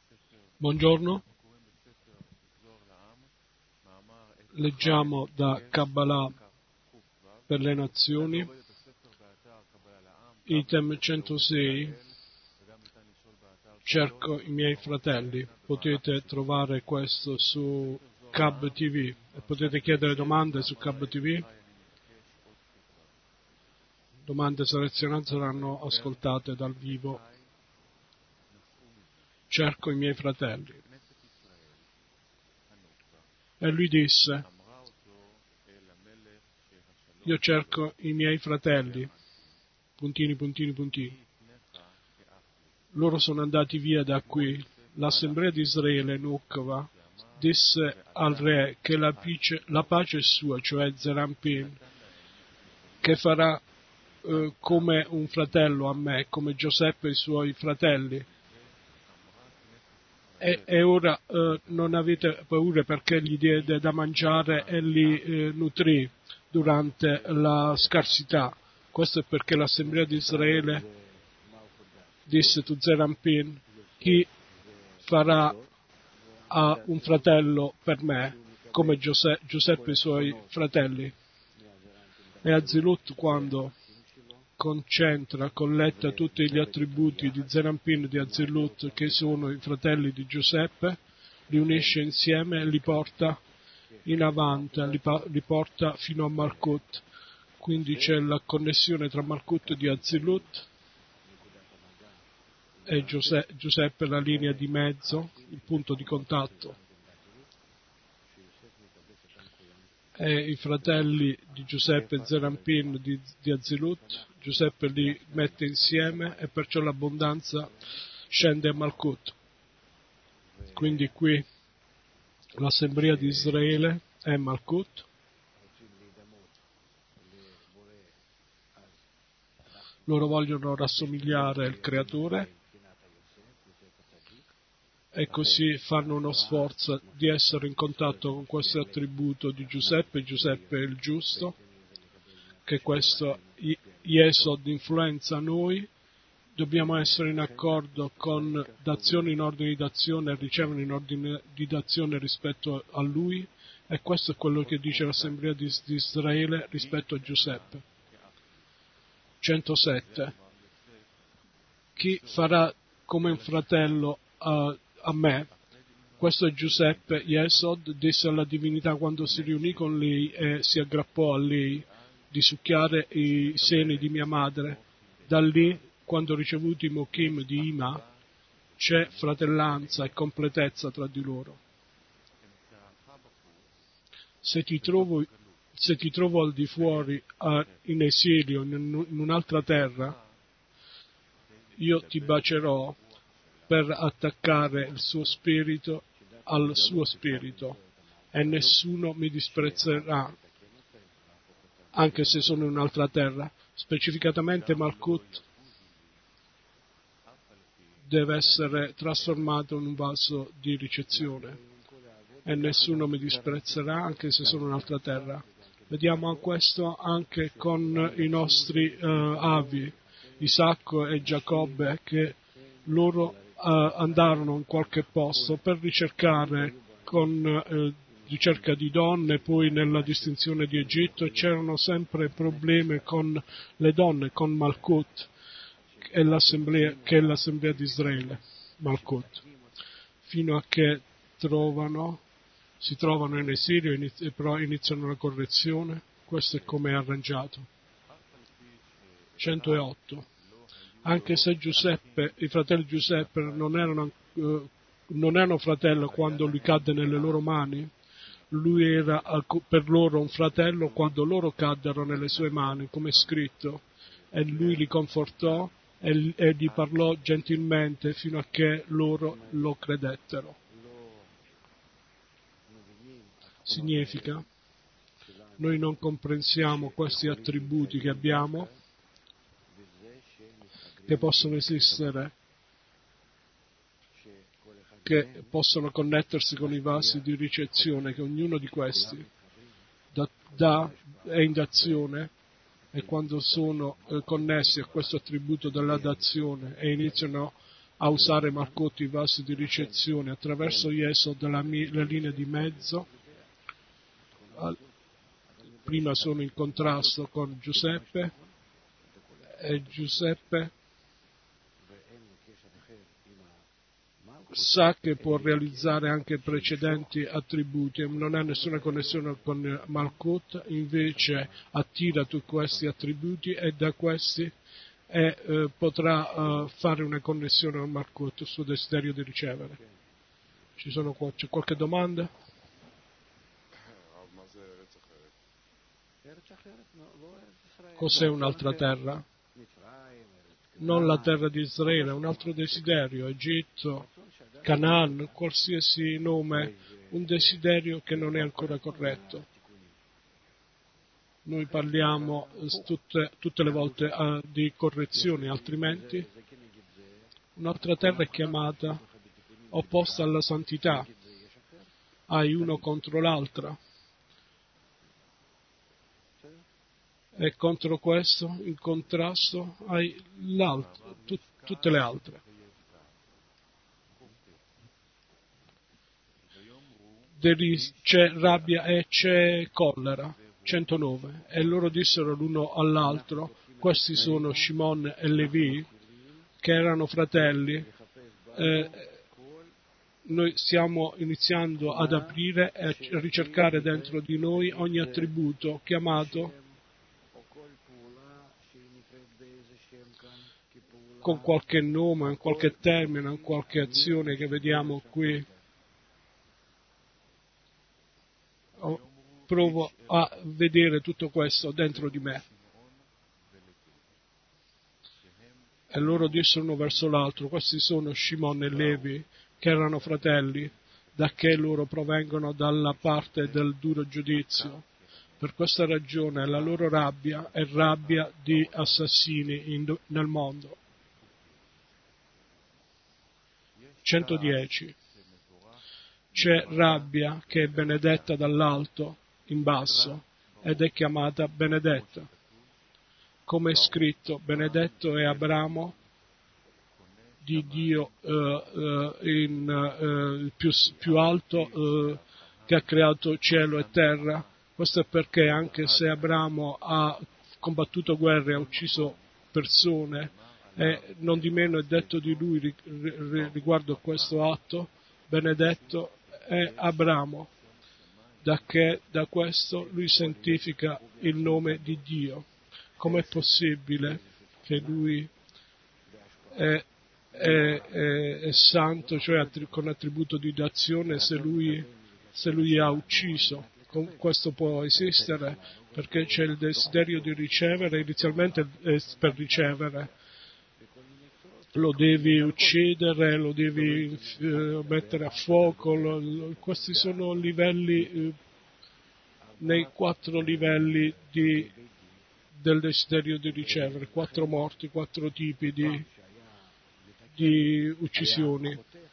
Buongiorno, leggiamo da Kabbalah per le Nazioni, item 106, cerco i miei fratelli. Potete trovare questo su Cab TV e potete chiedere domande su Cab TV. Domande selezionate saranno ascoltate dal vivo. Cerco i miei fratelli. E lui disse: io cerco i miei fratelli, puntini, puntini, puntini. Loro sono andati via da qui. L'assemblea di Israele, Nukva, disse al re che la pace è sua, cioè Zerampin, che farà come un fratello a me, come Giuseppe e i suoi fratelli. E ora non avete paura, perché gli diede da mangiare e li nutrì durante la scarsità. Questo è perché l'assemblea di Israele disse tu Zerampin: chi farà a un fratello per me come Giuseppe e i suoi fratelli? E Azilut, quando colletta tutti gli attributi di Zerampin e di Azilut, che sono i fratelli di Giuseppe, li unisce insieme e li porta in avanti, li porta fino a Malkut. Quindi c'è la connessione tra Malkut di Azilut e Giuseppe, la linea di mezzo, il punto di contatto. E i fratelli di Giuseppe, Zerampin di Azilut, Giuseppe li mette insieme e perciò l'abbondanza scende a Malkut. Quindi qui l'assemblea di Israele è Malkut. Loro vogliono rassomigliare al Creatore e così fanno uno sforzo di essere in contatto con questo attributo di Giuseppe. Giuseppe è il giusto, che questo Yesod influenza noi. Dobbiamo essere in accordo con dazione in ordine di dazione e ricevere in ordine di dazione rispetto a lui, e questo è quello che dice l'Assemblea di Israele rispetto a Giuseppe. 107. Chi farà come un fratello a me? Questo è Giuseppe. Yesod disse alla divinità quando si riunì con lei e si aggrappò a lei di succhiare i seni di mia madre. Da lì, quando ricevuti i Mokim di Ima, c'è fratellanza e completezza tra di loro. Se ti trovo al di fuori, in esilio, in un'altra terra, io ti bacerò per attaccare il suo spirito al suo spirito, e nessuno mi disprezzerà, anche se sono in un'altra terra. Specificatamente Malkut deve essere trasformato in un vaso di ricezione, e nessuno mi disprezzerà, anche se sono in un'altra terra. Vediamo questo anche con i nostri avi, Isacco e Giacobbe, che loro andarono in qualche posto per ricercare, con ricerca di donne, poi nella distinzione di Egitto, e c'erano sempre problemi con le donne, con Malkut, che è l'assemblea di Israele, Malkut, fino a che si trovano in esilio e però iniziano la correzione. Questo è come è arrangiato. 108. Anche se i fratelli Giuseppe non erano fratelli quando lui cadde nelle loro mani, lui era per loro un fratello quando loro caddero nelle sue mani, come è scritto, e lui li confortò e gli parlò gentilmente fino a che loro lo credettero. Significa, noi non comprensiamo questi attributi che abbiamo, che possono esistere, che possono connettersi con i vasi di ricezione, che ognuno di questi è in dazione, e quando sono connessi a questo attributo della dazione e iniziano a usare Malkut, i vasi di ricezione, attraverso Yesod, la linea di mezzo. Prima sono in contrasto con Giuseppe, e Giuseppe sa che può realizzare anche precedenti attributi, non ha nessuna connessione con Malkut, invece attira tutti questi attributi e da questi potrà fare una connessione con Malkut, il suo desiderio di ricevere. C'è qualche domanda? Cos'è un'altra terra? Non la terra di Israele, un altro desiderio, Egitto, Canaan, qualsiasi nome, un desiderio che non è ancora corretto. Noi parliamo tutte le volte di correzioni, altrimenti un'altra terra è chiamata opposta alla santità. Hai uno contro l'altra. E contro questo, in contrasto, hai l'altro, tutte le altre. C'è rabbia e c'è collera, 109. E loro dissero l'uno all'altro, questi sono Shimon e Levi, che erano fratelli. Noi stiamo iniziando ad aprire e a ricercare dentro di noi ogni attributo chiamato con qualche nome, con qualche termine, con qualche azione che vediamo qui. Provo a vedere tutto questo dentro di me. E loro dissero uno verso l'altro, questi sono Shimon e Levi, che erano fratelli, da che loro provengono dalla parte del duro giudizio. Per questa ragione la loro rabbia è rabbia di assassini nel mondo. 110. C'è rabbia che è benedetta dall'alto in basso ed è chiamata benedetta. Come è scritto, benedetto è Abramo di Dio il più alto che ha creato cielo e terra. Questo è perché anche se Abramo ha combattuto guerre, ha ucciso persone, non di meno è detto di lui riguardo a questo atto, benedetto è Abramo, da questo lui santifica il nome di Dio. Com'è possibile che lui è santo, cioè con attributo di dazione, se lui ha ucciso? Questo può esistere perché c'è il desiderio di ricevere, inizialmente per ricevere. Lo devi uccidere, lo devi mettere a fuoco, questi sono livelli, nei 4 livelli del desiderio di ricevere, 4 morti, 4 tipi di uccisioni.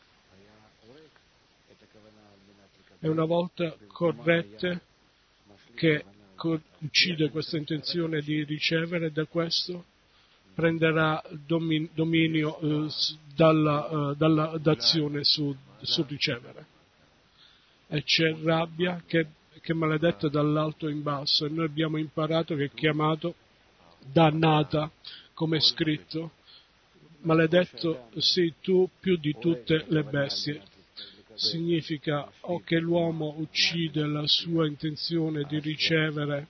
E una volta corrette, che uccide questa intenzione di ricevere, da questo prenderà dominio d'azione sul ricevere. E c'è rabbia che è maledetta dall'alto in basso, e noi abbiamo imparato che è chiamato dannata, come è scritto, maledetto sei tu più di tutte le bestie. Significa o che l'uomo uccide la sua intenzione di ricevere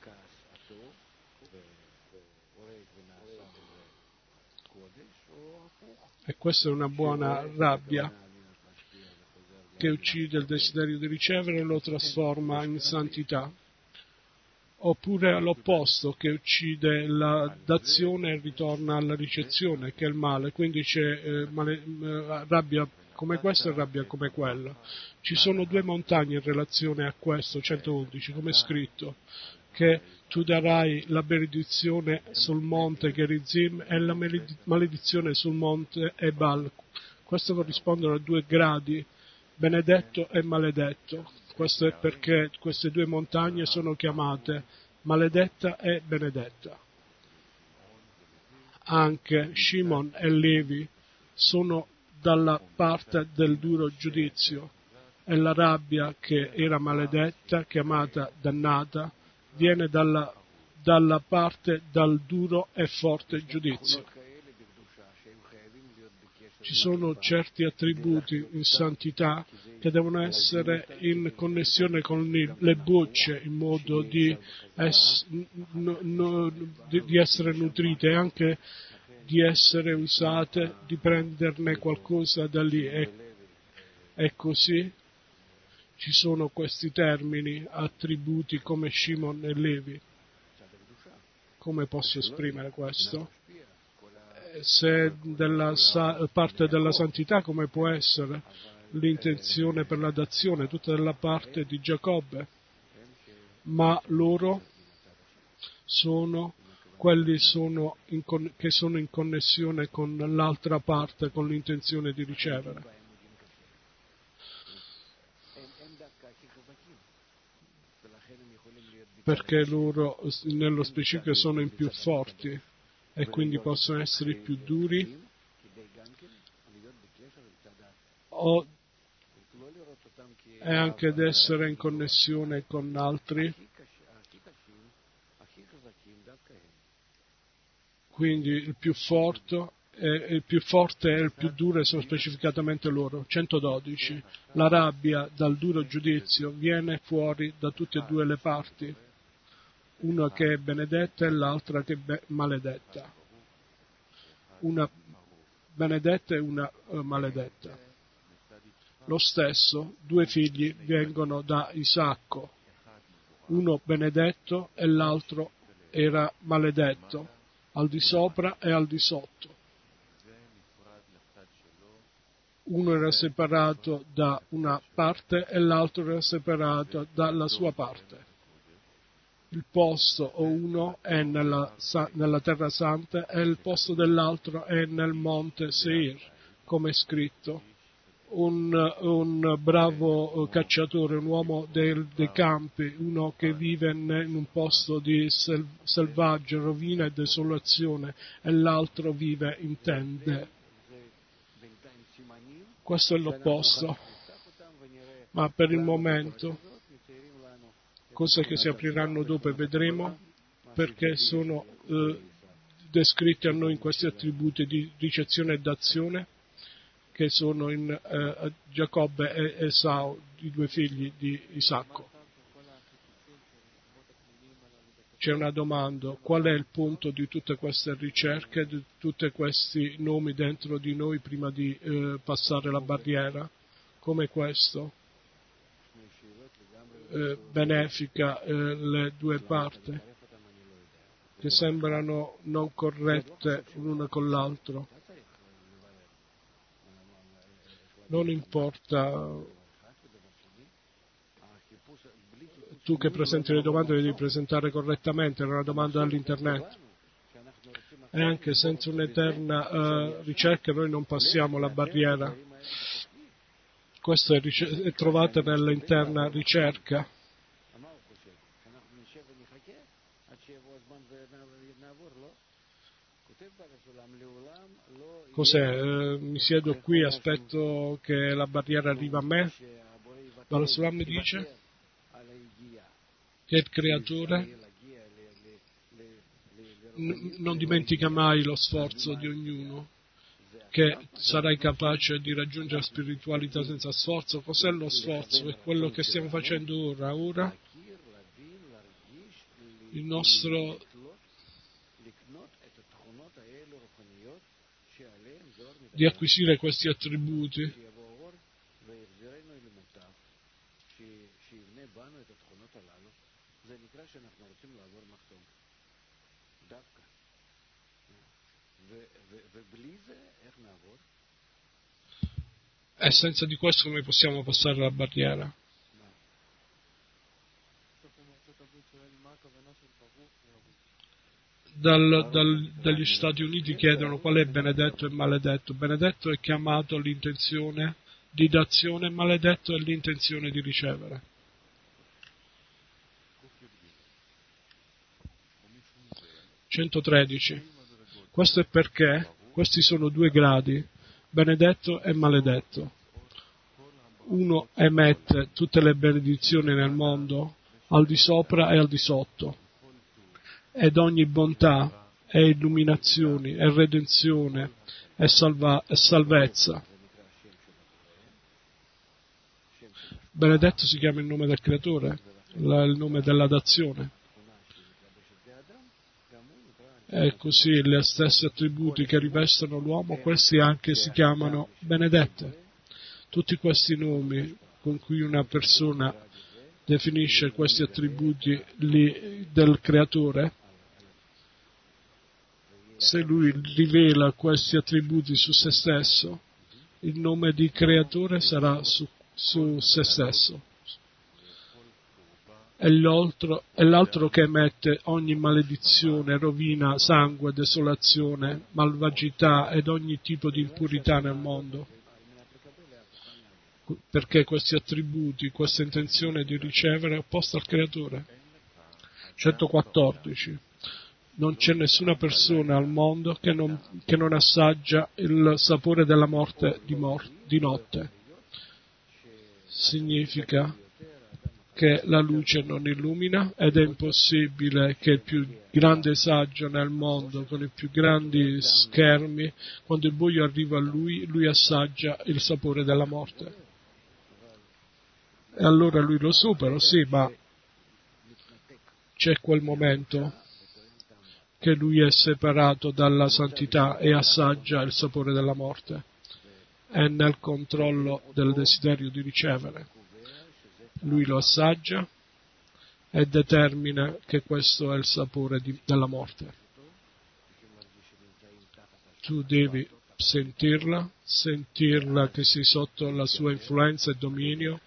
e questa è una buona rabbia che uccide il desiderio di ricevere e lo trasforma in santità, oppure all'opposto, che uccide la dazione e ritorna alla ricezione, che è il male. Quindi c'è rabbia come questa e rabbia come quella. Ci sono 2 montagne in relazione a questo, 111, come è scritto, che tu darai la benedizione sul monte Gerizim e la maledizione sul monte Ebal. Questo corrispondono a 2 gradi, benedetto e maledetto. Questo è perché queste 2 montagne sono chiamate maledetta e benedetta. Anche Shimon e Levi sono dalla parte del duro giudizio, e la rabbia che era maledetta, chiamata dannata, viene dalla parte dal duro e forte giudizio. Ci sono certi attributi in santità che devono essere in connessione con le bucce, in modo di essere nutrite e anche di essere usate, di prenderne qualcosa da lì. E così ci sono questi termini, attributi come Shimon e Levi. Come posso esprimere questo? Se della parte della santità, come può essere l'intenzione per la dazione, tutta della parte di Giacobbe, ma loro sono quelli che sono in connessione con l'altra parte, con l'intenzione di ricevere. Perché loro nello specifico sono i più forti e quindi possono essere i più duri e anche ad essere in connessione con altri. Quindi il più forte e il più duro sono specificatamente loro. 112. La rabbia dal duro giudizio viene fuori da tutte e due le parti, una che è benedetta e l'altra che è maledetta. Una benedetta e una maledetta. Lo stesso, due figli vengono da Isacco, uno benedetto e l'altro era maledetto, al di sopra e al di sotto. Uno era separato da una parte e l'altro era separato dalla sua parte. Il posto o uno è nella terra santa e il posto dell'altro è nel monte Seir, come è scritto. Un bravo cacciatore, un uomo dei campi, uno che vive in un posto di selvaggio, rovina e desolazione, e l'altro vive in tende. Questo è l'opposto. Ma per il momento, cose che si apriranno dopo e vedremo, perché sono descritti a noi in questi attributi di ricezione e d'azione, che sono in Giacobbe e Esau, i due figli di Isacco. C'è una domanda: qual è il punto di tutte queste ricerche, di tutti questi nomi dentro di noi prima di passare la barriera? Come questo benefica le due parti, che sembrano non corrette l'una con l'altro. Non importa, tu che presenti le domande le devi presentare correttamente, è una domanda all'internet. E anche senza un'eterna ricerca noi non passiamo la barriera. Questo è trovato nell'interna ricerca. Cos'è? Mi siedo qui, aspetto che la barriera arriva a me. Barasulam mi dice che il creatore non dimentica mai lo sforzo di ognuno, che sarai capace di raggiungere spiritualità senza sforzo. Cos'è lo sforzo? È quello che stiamo facendo ora. Ora il nostro di acquisire questi attributi e senza di questo come possiamo passare la barriera? Dagli Stati Uniti chiedono qual è benedetto e maledetto. Benedetto è chiamato l'intenzione di dazione, maledetto è l'intenzione di ricevere. (113) Questo è perché questi sono due gradi. benedetto e maledetto. Uno emette tutte le benedizioni nel mondo, al di sopra e al di sotto, ed ogni bontà e illuminazioni e redenzione e salvezza. Benedetto si chiama il nome del creatore, il nome della dazione. E così gli stessi attributi che rivestono l'uomo, questi anche si chiamano benedette. Tutti questi nomi con cui una persona definisce questi attributi del creatore, se lui rivela questi attributi su se stesso, il nome di creatore sarà su se stesso. E l'altro che emette ogni maledizione, rovina, sangue, desolazione, malvagità ed ogni tipo di impurità nel mondo. Perché questi attributi, questa intenzione di ricevere è opposta al creatore. 114. Non c'è nessuna persona al mondo che non assaggia il sapore della morte di notte. Significa che la luce non illumina ed è impossibile che il più grande saggio nel mondo, con i più grandi schermi, quando il buio arriva a lui assaggia il sapore della morte. E allora lui lo supera, sì, ma c'è quel momento che lui è separato dalla santità e assaggia il sapore della morte. È nel controllo del desiderio di ricevere. Lui lo assaggia e determina che questo è il sapore della morte. Tu devi sentirla che sei sotto la sua influenza e dominio,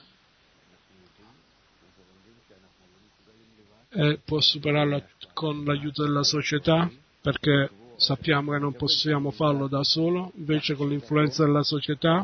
e può superarla con l'aiuto della società, perché sappiamo che non possiamo farlo da solo, invece con l'influenza della società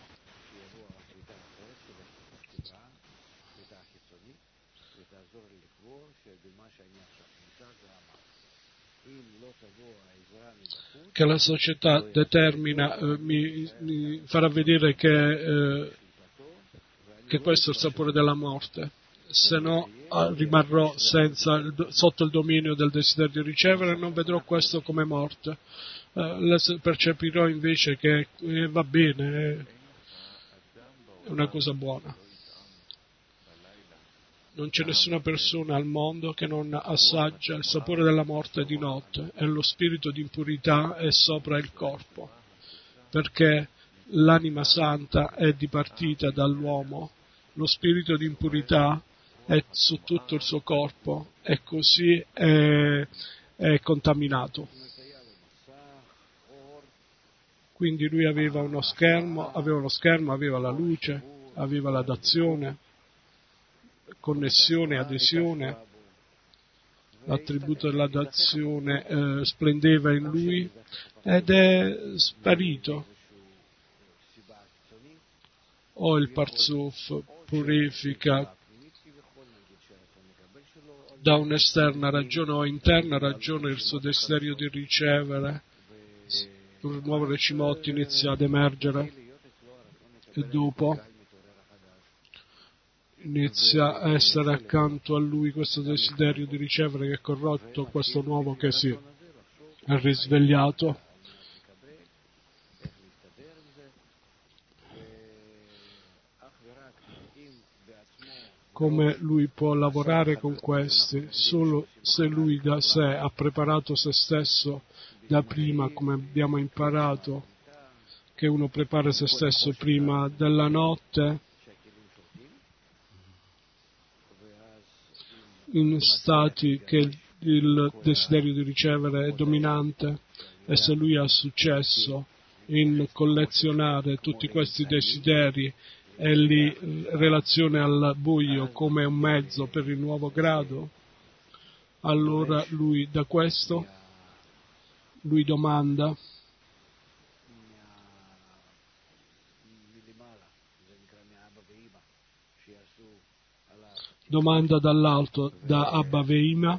che la società determina, mi farà vedere che questo è il sapore della morte, se no rimarrò sotto il dominio del desiderio di ricevere e non vedrò questo come morte. Percepirò invece che va bene, è una cosa buona. Non c'è nessuna persona al mondo che non assaggia il sapore della morte di notte, e lo spirito di impurità è sopra il corpo, perché l'anima santa è dipartita dall'uomo, lo spirito di impurità è su tutto il suo corpo e così è contaminato. Quindi lui aveva uno schermo, aveva la luce, aveva la dazione, connessione, adesione, l'attributo della dazione splendeva in lui ed è sparito. O il Parzuf purifica da un'esterna ragione o interna ragione il suo desiderio di ricevere, un nuovo Recimot inizia ad emergere e dopo inizia a essere accanto a lui questo desiderio di ricevere che è corrotto, questo nuovo che si è risvegliato. Come lui può lavorare con questi? Solo se lui da sé ha preparato se stesso da prima, come abbiamo imparato, che uno prepara se stesso prima della notte, in stati che il desiderio di ricevere è dominante, e se lui ha successo in collezionare tutti questi desideri e li relazione al buio come un mezzo per il nuovo grado, allora lui da questo, lui domanda dall'alto, da Abba Veima,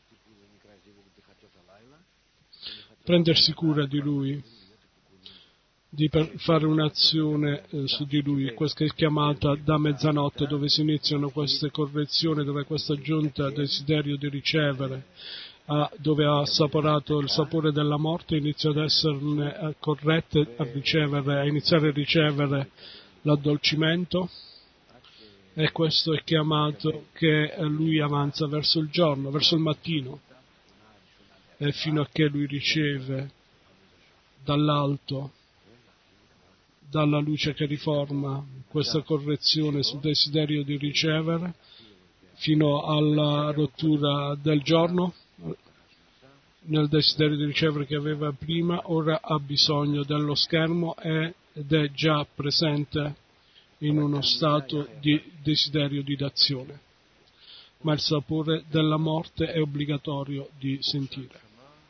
prendersi cura di lui di fare un'azione su di lui, questa è chiamata da mezzanotte, dove si iniziano queste correzioni, dove questa giunta desiderio di ricevere, dove ha assaporato il sapore della morte, inizia ad esserne corrette, a iniziare a ricevere l'addolcimento, e questo è chiamato che lui avanza verso il giorno, verso il mattino, e fino a che lui riceve dall'alto, dalla luce che riforma, questa correzione sul desiderio di ricevere, fino alla rottura del giorno, nel desiderio di ricevere che aveva prima, ora ha bisogno dello schermo ed è già presente in uno stato di desiderio di dazione. Ma il sapore della morte è obbligatorio di sentire.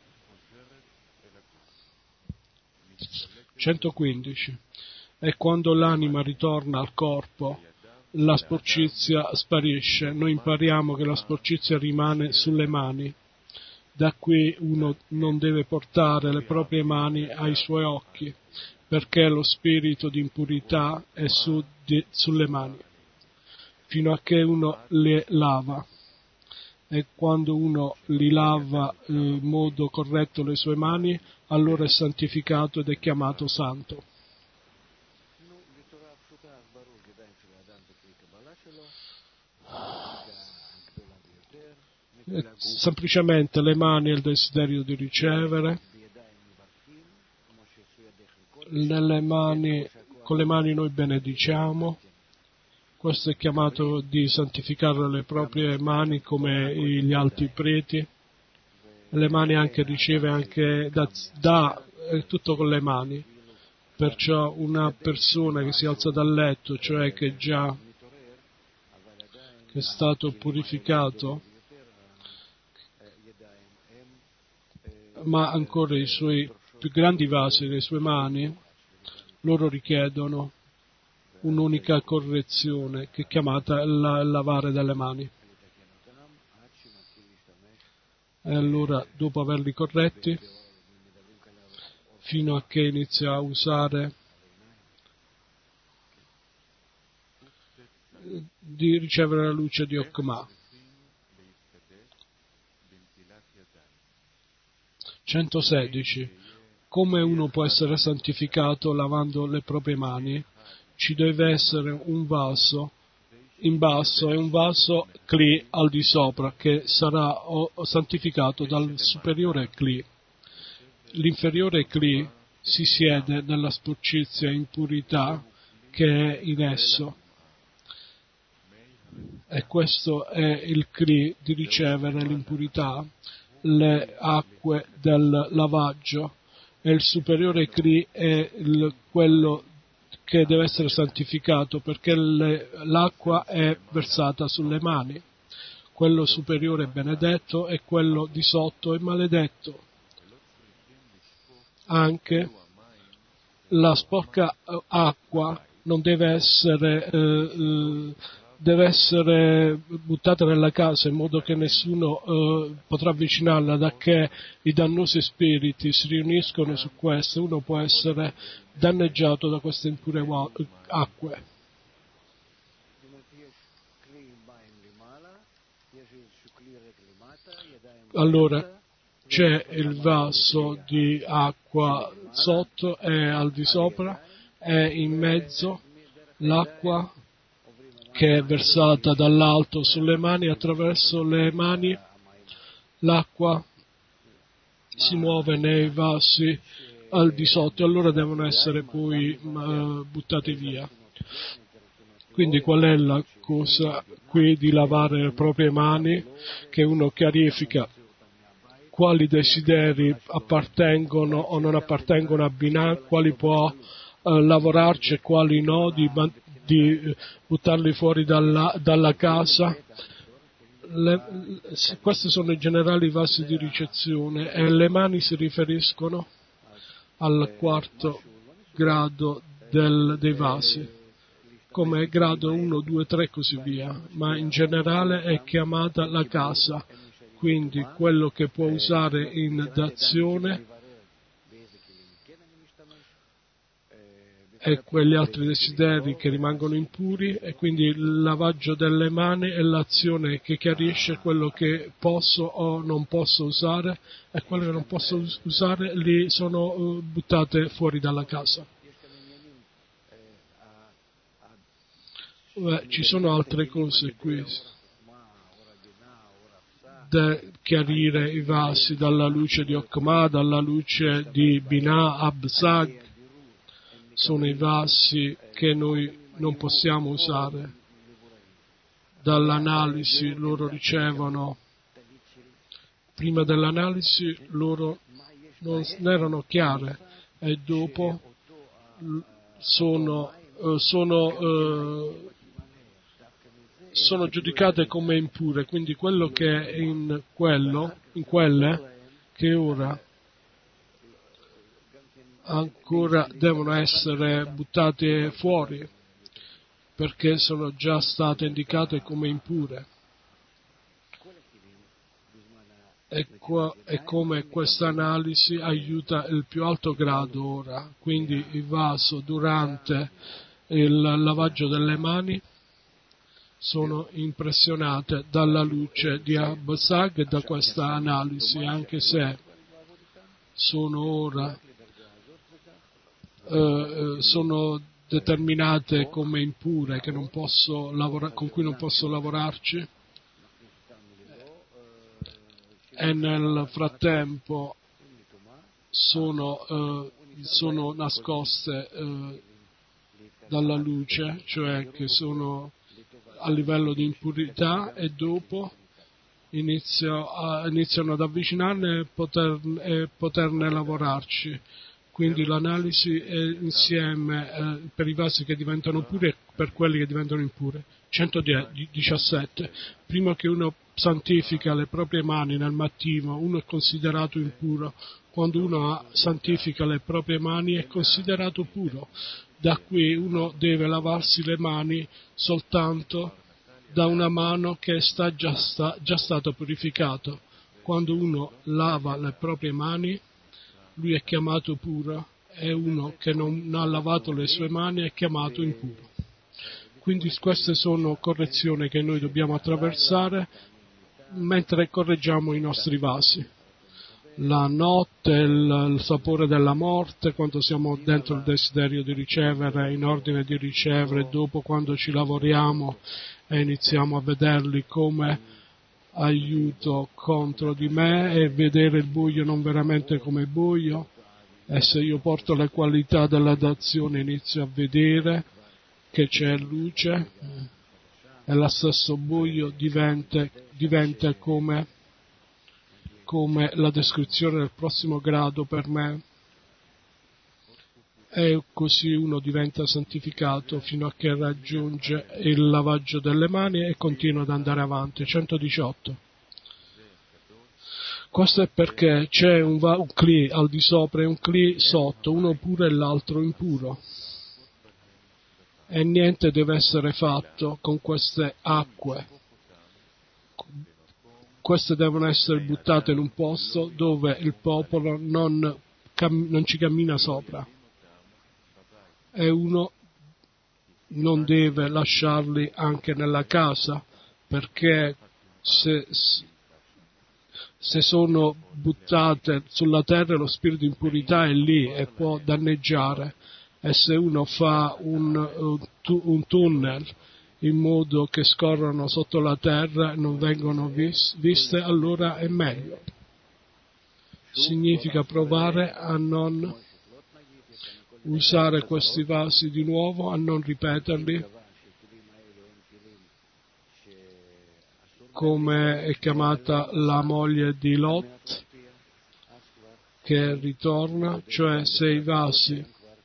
115. E quando l'anima ritorna al corpo, la sporcizia sparisce. Noi impariamo che la sporcizia rimane sulle mani. Da qui uno non deve portare le proprie mani ai suoi occhi, perché lo spirito di impurità è sulle mani, fino a che uno le lava. E quando uno li lava in modo corretto le sue mani, allora è santificato ed è chiamato santo. Semplicemente le mani e il desiderio di ricevere, con le mani noi benediciamo, questo è chiamato di santificare le proprie mani come gli alti preti, le mani anche riceve anche da tutto con le mani, perciò una persona che si alza dal letto, cioè che è stato purificato, ma ancora i suoi più grandi vasi, le sue mani, loro richiedono un'unica correzione che è chiamata il lavare delle mani. E allora, dopo averli corretti, fino a che inizia a usare di ricevere la luce di Okma. 116. Come uno può essere santificato lavando le proprie mani? Ci deve essere un vaso in basso e un vaso Kli al di sopra, che sarà santificato dal superiore Kli. L'inferiore Kli si siede nella sporcizia e impurità che è in esso. E questo è il Kli di ricevere l'impurità, le acque del lavaggio, e il superiore Kli è quello che deve essere santificato, perché l'acqua è versata sulle mani. Quello superiore è benedetto e quello di sotto è maledetto. Anche la sporca acqua non deve essere buttata nella casa in modo che nessuno potrà avvicinarla, da che i dannosi spiriti si riuniscono su questo. Uno può essere danneggiato da queste impure acque. Allora c'è il vaso di acqua sotto e al di sopra, e in mezzo l'acqua che è versata dall'alto sulle mani. Attraverso le mani l'acqua si muove nei vasi al di sotto, e allora devono essere poi buttati via. Quindi qual è la cosa qui di lavare le proprie mani? Che uno chiarifica quali desideri appartengono o non appartengono a Binah, quali può lavorarci e quali no, di buttarli fuori dalla casa. Questi sono i generali vasi di ricezione, e le mani si riferiscono al quarto grado dei vasi, come grado 1, 2, 3 e così via, ma in generale è chiamata la casa, quindi quello che può usare in dazione e quegli altri desideri che rimangono impuri, e quindi il lavaggio delle mani è l'azione che chiarisce quello che posso o non posso usare, e quello che non posso usare lì sono buttate fuori dalla casa. Ci sono altre cose qui. Da chiarire i vasi dalla luce di Okma, dalla luce di Binah, Abzag, sono i vasi che noi non possiamo usare. Dall'analisi loro ricevono, prima dell'analisi loro non erano chiare, e dopo sono giudicate come impure, quindi quello che è in quelle che ora ancora devono essere buttate fuori, perché sono già state indicate come impure. E come questa analisi aiuta il più alto grado ora, quindi il vaso durante il lavaggio delle mani sono impressionate dalla luce di Abzag e da questa analisi, anche se sono ora sono determinate come impure, che non posso con cui non posso lavorarci, e nel frattempo sono nascoste dalla luce, cioè che sono a livello di impurità, e dopo iniziano ad avvicinarne e poterne lavorarci. Quindi l'analisi è insieme per i vasi che diventano puri e per quelli che diventano impuri. 117. Prima che uno santifica le proprie mani nel mattino, uno è considerato impuro. Quando uno santifica le proprie mani è considerato puro. Da qui uno deve lavarsi le mani soltanto da una mano che è già stato purificato. Quando uno lava le proprie mani, lui è chiamato puro, e uno che non ha lavato le sue mani è chiamato impuro. Quindi queste sono correzioni che noi dobbiamo attraversare mentre correggiamo i nostri vasi. La notte, il sapore della morte, quando siamo dentro il desiderio di ricevere, in ordine di ricevere, dopo quando ci lavoriamo e iniziamo a vederli come aiuto contro di me, e vedere il buio non veramente come buio, e se io porto le qualità della d'azione inizio a vedere che c'è luce, e lo stesso buio diventa come la descrizione del prossimo grado per me, e così uno diventa santificato fino a che raggiunge il lavaggio delle mani e continua ad andare avanti. 118. Questo è perché c'è un cli al di sopra e un cli sotto, uno puro e l'altro impuro, e niente deve essere fatto con queste acque. Queste devono essere buttate in un posto dove il popolo non ci cammina sopra, e uno non deve lasciarli anche nella casa, perché se sono buttate sulla terra lo spirito di impurità è lì e può danneggiare, e se uno fa un tunnel in modo che scorrono sotto la terra e non vengono viste, allora è meglio. Significa provare a non usare questi vasi di nuovo, a non ripeterli, come è chiamata la moglie di Lot, che ritorna, cioè se i vasi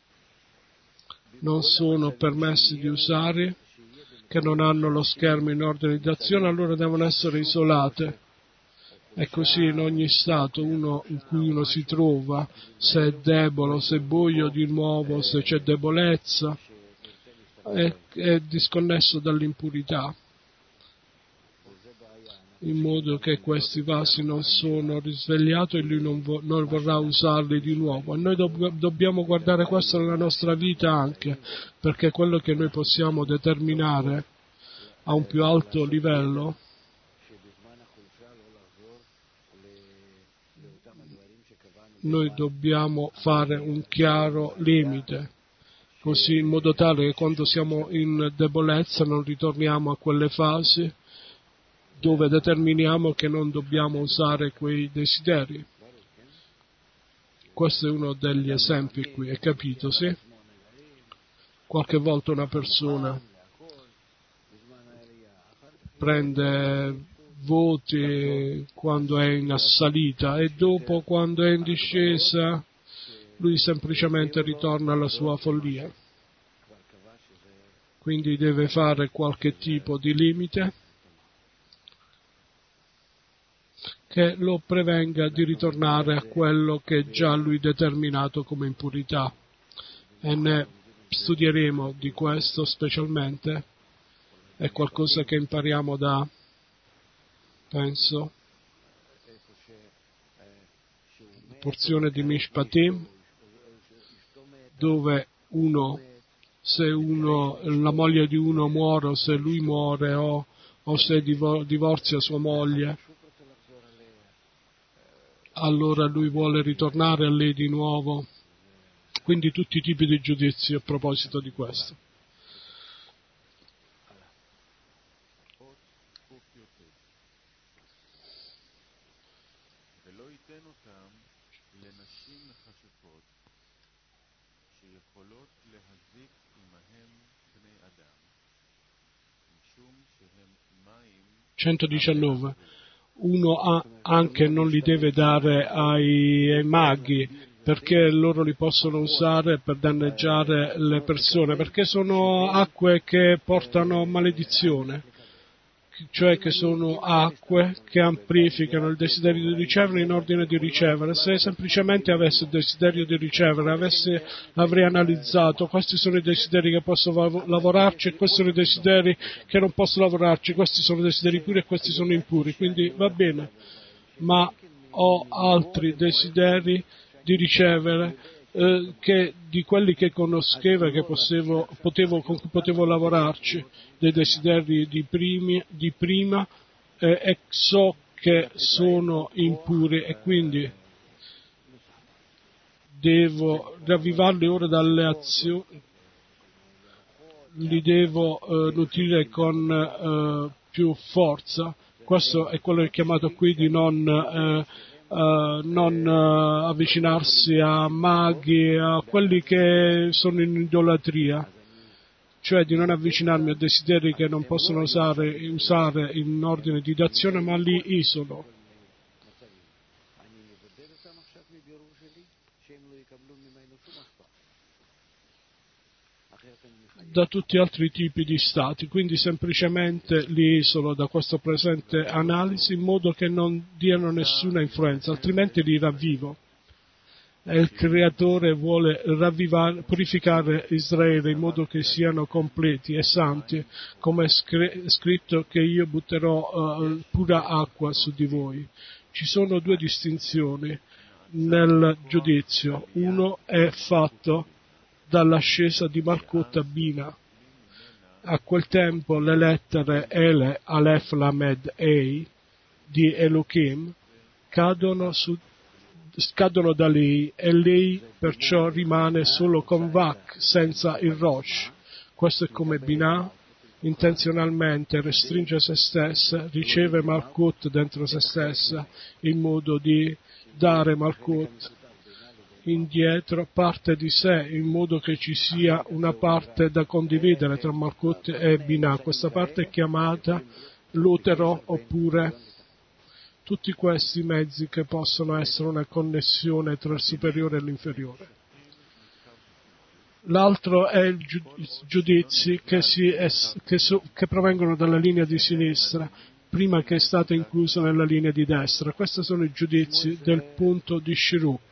non sono permessi di usare, che non hanno lo schermo in ordine di azione, allora devono essere isolate. E così in ogni stato in cui uno si trova, se è debole, se è buio di nuovo, se c'è debolezza, è disconnesso dall'impurità. in modo che questi vasi non sono risvegliati e lui non vorrà usarli di nuovo. E noi dobbiamo guardare questo nella nostra vita anche, perché quello che noi possiamo determinare a un più alto livello noi dobbiamo fare un chiaro limite, così in modo tale che quando siamo in debolezza non ritorniamo a quelle fasi dove determiniamo che non dobbiamo usare quei desideri. Questo è uno degli esempi qui, hai capito, sì? Qualche volta una persona prende voti quando è in salita e dopo, quando è in discesa, lui semplicemente ritorna alla sua follia. Quindi deve fare qualche tipo di limite che lo prevenga di ritornare a quello che già lui determinato come impurità. E ne studieremo di questo specialmente. È qualcosa che impariamo da, penso, porzione di Mishpatim, dove se la moglie di uno muore, o se lui muore, o se divorzia sua moglie, allora lui vuole ritornare a lei di nuovo. Quindi tutti i tipi di giudizi a proposito di questo. שיכולות להזיק עמהם בני אדם, משום שהם מים 119. Uno anche non li deve dare ai maghi, perché loro li possono usare per danneggiare le persone, perché sono acque che portano maledizione, cioè che sono acque che amplificano il desiderio di ricevere in ordine di ricevere. Se semplicemente avessi il desiderio di ricevere, avrei analizzato, questi sono i desideri che posso lavorarci e questi sono i desideri che non posso lavorarci, questi sono i desideri puri e questi sono impuri, quindi va bene, ma ho altri desideri di ricevere di quelli che conoscevo e che con cui potevo lavorarci, dei desideri di prima e so che sono impuri e quindi devo ravvivarli ora dalle azioni, li devo nutrire con più forza. Questo è quello che è chiamato qui di non avvicinarsi a maghi, a quelli che sono in idolatria, cioè di non avvicinarmi a desideri che non possono usare in ordine di azione, ma li isolo. Da tutti gli altri tipi di stati, quindi semplicemente li isolo da questa presente analisi in modo che non diano nessuna influenza, altrimenti li ravvivo. E il Creatore vuole purificare Israele in modo che siano completi e santi, come è scritto che io butterò pura acqua su di voi. Ci sono due distinzioni nel giudizio. Uno è fatto dall'ascesa di Malkut a Bina. A quel tempo le lettere Ele, Aleph, Lamed, Ei di Elohim scadono da lei e lei perciò rimane solo con Vak senza il Rosh. Questo è come Binah intenzionalmente restringe se stessa, riceve Malkut dentro se stessa in modo di dare Malkut indietro parte di sé in modo che ci sia una parte da condividere tra Malkut e Binah. Questa parte è chiamata l'utero oppure tutti questi mezzi che possono essere una connessione tra il superiore e l'inferiore. L'altro è i giudizi che provengono dalla linea di sinistra prima che è stata inclusa nella linea di destra. Questi sono i giudizi del punto di Shiruk.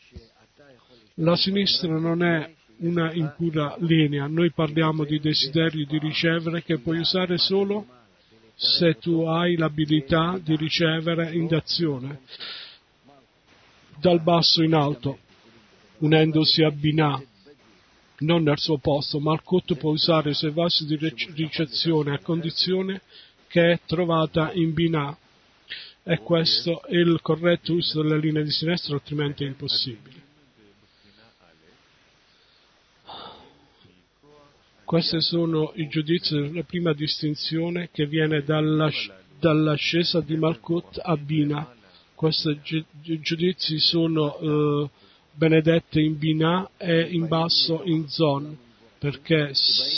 La sinistra non è una impura linea, noi parliamo di desideri di ricevere che puoi usare solo se tu hai l'abilità di ricevere in d'azione, dal basso in alto, unendosi a Binah, non nel suo posto. Malkut può usare i suoi vasi di ricezione a condizione che è trovata in Binah, e questo è il corretto uso delle linee di sinistra, altrimenti è impossibile. Questi sono i giudizi della prima distinzione che viene dall'ascesa di Malkut a Binah. Questi giudizi sono benedette in Binah e in basso in Zon. Perché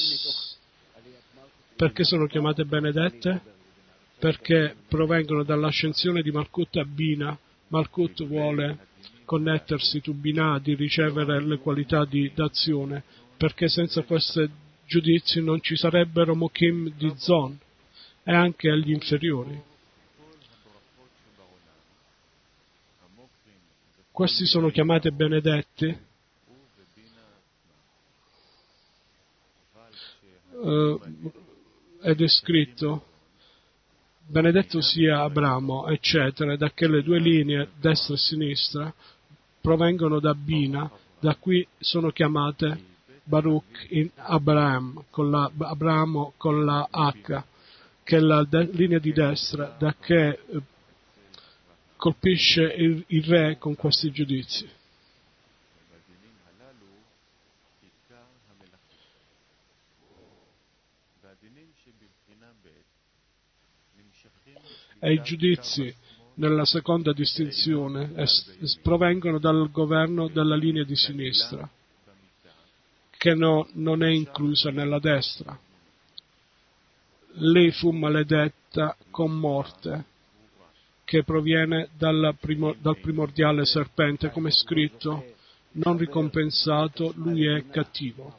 sono chiamate benedette? Perché provengono dall'ascensione di Malkut a Binah. Malkut vuole connettersi to Binah, di ricevere le qualità di d'azione, perché senza questi giudizi non ci sarebbero Mokim di Zon, e anche agli inferiori. Questi sono chiamate benedetti ed è scritto benedetto sia Abramo, eccetera, da che le due linee destra e sinistra provengono da Binah, da qui sono chiamate Baruch in Abraham, Abramo con la H, che è la linea di destra, da che colpisce il re con questi giudizi. E i giudizi nella seconda distinzione provengono dal governo della linea di sinistra, che non è inclusa nella destra. Lei fu maledetta con morte, che proviene dal primordiale serpente, come è scritto, non ricompensato, lui è cattivo.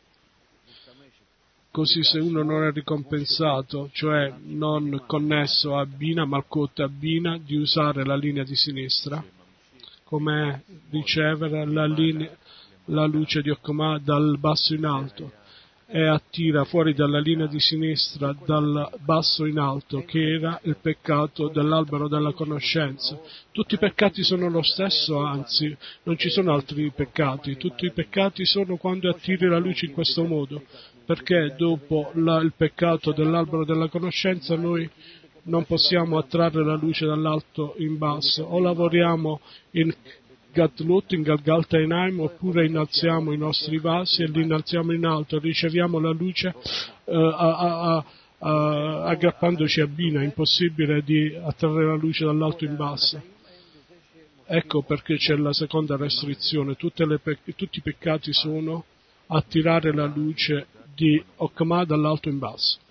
Così se uno non è ricompensato, cioè non connesso a Binah, Malkut a Binah, di usare la linea di sinistra, come ricevere la luce di Okmah dal basso in alto, e attira fuori dalla linea di sinistra, dal basso in alto, che era il peccato dell'albero della conoscenza. Tutti i peccati sono lo stesso, anzi, non ci sono altri peccati. Tutti i peccati sono quando attiri la luce in questo modo, perché dopo il peccato dell'albero della conoscenza noi non possiamo attrarre la luce dall'alto in basso, o lavoriamo in Gatlut, in Galgalta Einaim, oppure innalziamo i nostri vasi e li innalziamo in alto e riceviamo la luce aggrappandoci a Binah. È impossibile di attrarre la luce dall'alto in basso. Ecco perché c'è la seconda restrizione. Tutti i peccati sono attirare la luce di Okmah dall'alto in basso.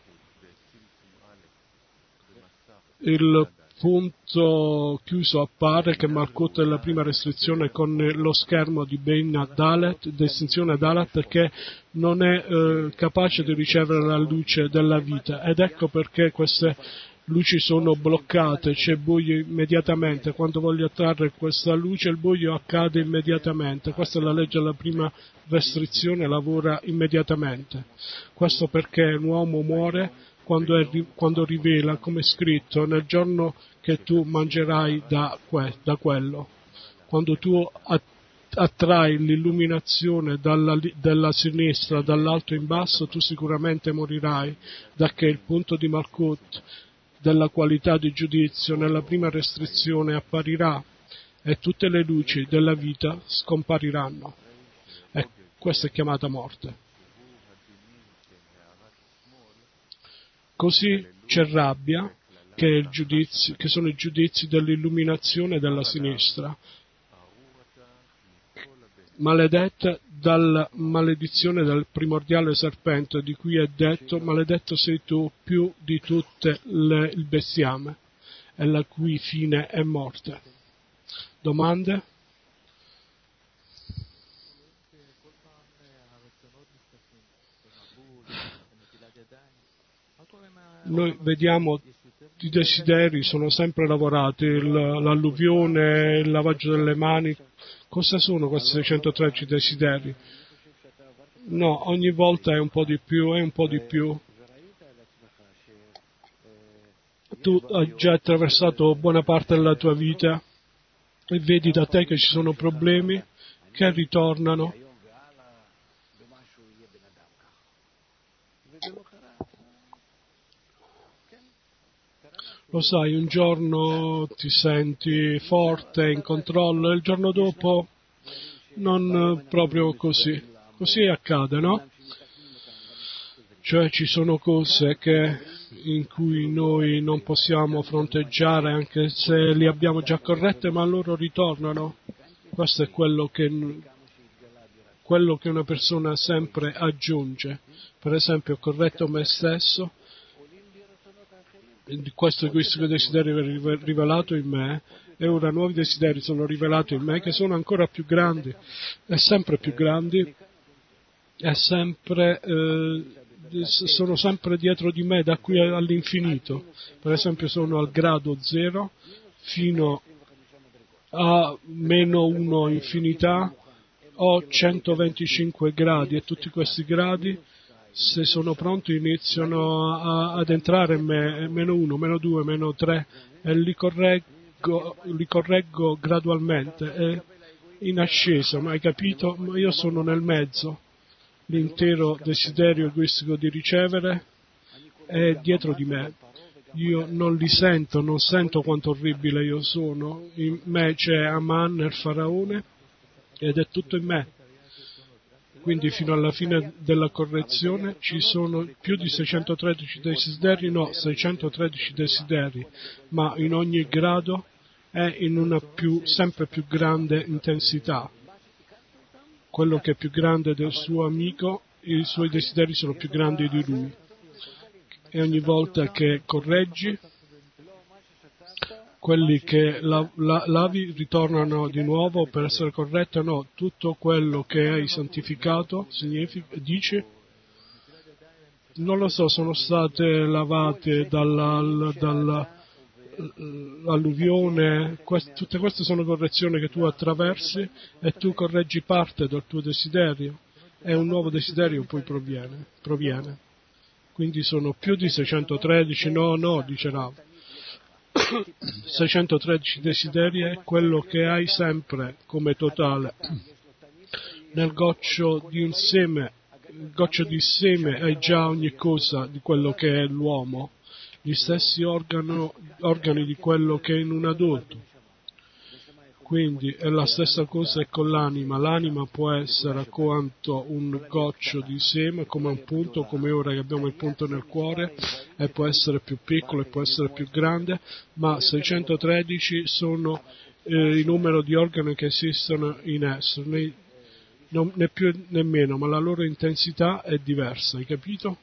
Il punto chiuso appare che Malkut è la prima restrizione con lo schermo di Bein Dalet, distinzione Dalet, che non è capace di ricevere la luce della vita, ed ecco perché queste luci sono bloccate, c'è buio immediatamente. Quando voglio attrarre questa luce il buio accade immediatamente. Questa è la legge della prima restrizione, lavora immediatamente. Questo perché un uomo muore quando rivela, come è scritto, nel giorno che tu mangerai da quello. Quando tu attrai l'illuminazione dalla sinistra, dall'alto in basso, tu sicuramente morirai, dacché il punto di Malkut della qualità di giudizio nella prima restrizione apparirà e tutte le luci della vita scompariranno. E questa è chiamata morte. Così c'è rabbia, che sono i giudizi dell'illuminazione della sinistra, maledetta dalla maledizione del primordiale serpente, di cui è detto: maledetto sei tu più di tutte il bestiame, e la cui fine è morte. Domande? Noi vediamo i desideri sono sempre lavorati, l'alluvione, il lavaggio delle mani. Cosa sono questi 613 desideri? No, ogni volta è un po' di più, è un po' di più. Tu hai già attraversato buona parte della tua vita e vedi da te che ci sono problemi che ritornano. Lo sai, un giorno ti senti forte, in controllo, e il giorno dopo non proprio così. Così accade, no? Cioè ci sono cose in cui noi non possiamo fronteggiare anche se li abbiamo già corrette, ma loro ritornano. Questo è quello che una persona sempre aggiunge. Per esempio, ho corretto me stesso, questo egoistico desiderio è rivelato in me, e ora nuovi desideri sono rivelati in me che sono ancora più grandi, e sempre più grandi, e sempre, sono sempre dietro di me, da qui all'infinito. Per esempio sono al grado 0 fino a meno 1 infinità, ho 125 gradi, e tutti questi gradi, se sono pronto, iniziano ad entrare in me, meno 1, meno 2, meno 3, e li correggo gradualmente, è in ascesa, ma hai capito? Ma io sono nel mezzo, l'intero desiderio egoistico di ricevere è dietro di me. Io non li sento, non sento quanto orribile io sono. In me c'è Aman, il faraone, ed è tutto in me. Quindi fino alla fine della correzione ci sono più di 613 desideri, no, 613 desideri, ma in ogni grado è in una sempre più grande intensità. Quello che è più grande del suo amico, i suoi desideri sono più grandi di lui. E ogni volta che correggi, quelli che lavi ritornano di nuovo per essere corretti. No, tutto quello che hai santificato dice, non lo so, sono state lavate dall'alluvione, tutte queste sono correzioni che tu attraversi e tu correggi parte del tuo desiderio e un nuovo desiderio poi proviene. Quindi sono più di 613, no, dice Rav. 613 desideri è quello che hai sempre come totale. Nel goccio di seme hai già ogni cosa di quello che è l'uomo, gli stessi organi di quello che è in un adulto. Quindi è la stessa cosa con l'anima. L'anima può essere quanto un goccio di seme, come un punto, come ora che abbiamo il punto nel cuore, e può essere più piccolo e può essere più grande, ma 613 sono il numero di organi che esistono in esso, né più né meno, ma la loro intensità è diversa, hai capito?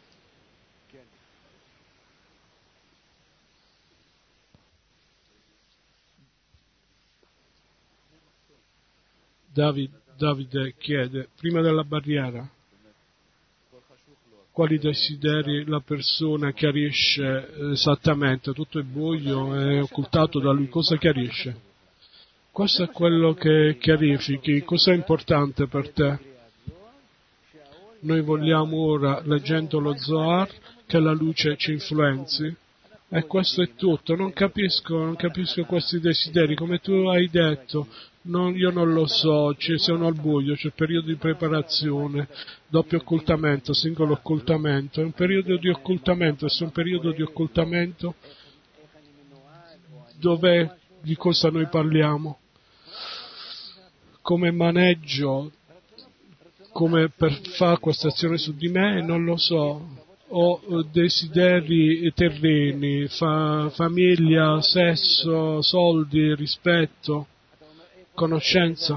Davide chiede, prima della barriera, quali desideri la persona chiarisce esattamente? Tutto è buio, è occultato da lui, cosa chiarisce? Questo è quello che chiarifichi, cosa è importante per te? Noi vogliamo ora, leggendo lo Zohar, che la luce ci influenzi, e questo è tutto. Non capisco questi desideri, come tu hai detto. Io non lo so, ci sono al buio, c'è il periodo di preparazione, doppio occultamento, singolo occultamento, è un periodo di occultamento, è un periodo di occultamento dove di cosa noi parliamo? Come maneggio, come fare questa azione su di me, non lo so. Ho desideri terreni, famiglia, sesso, soldi, rispetto, conoscenza.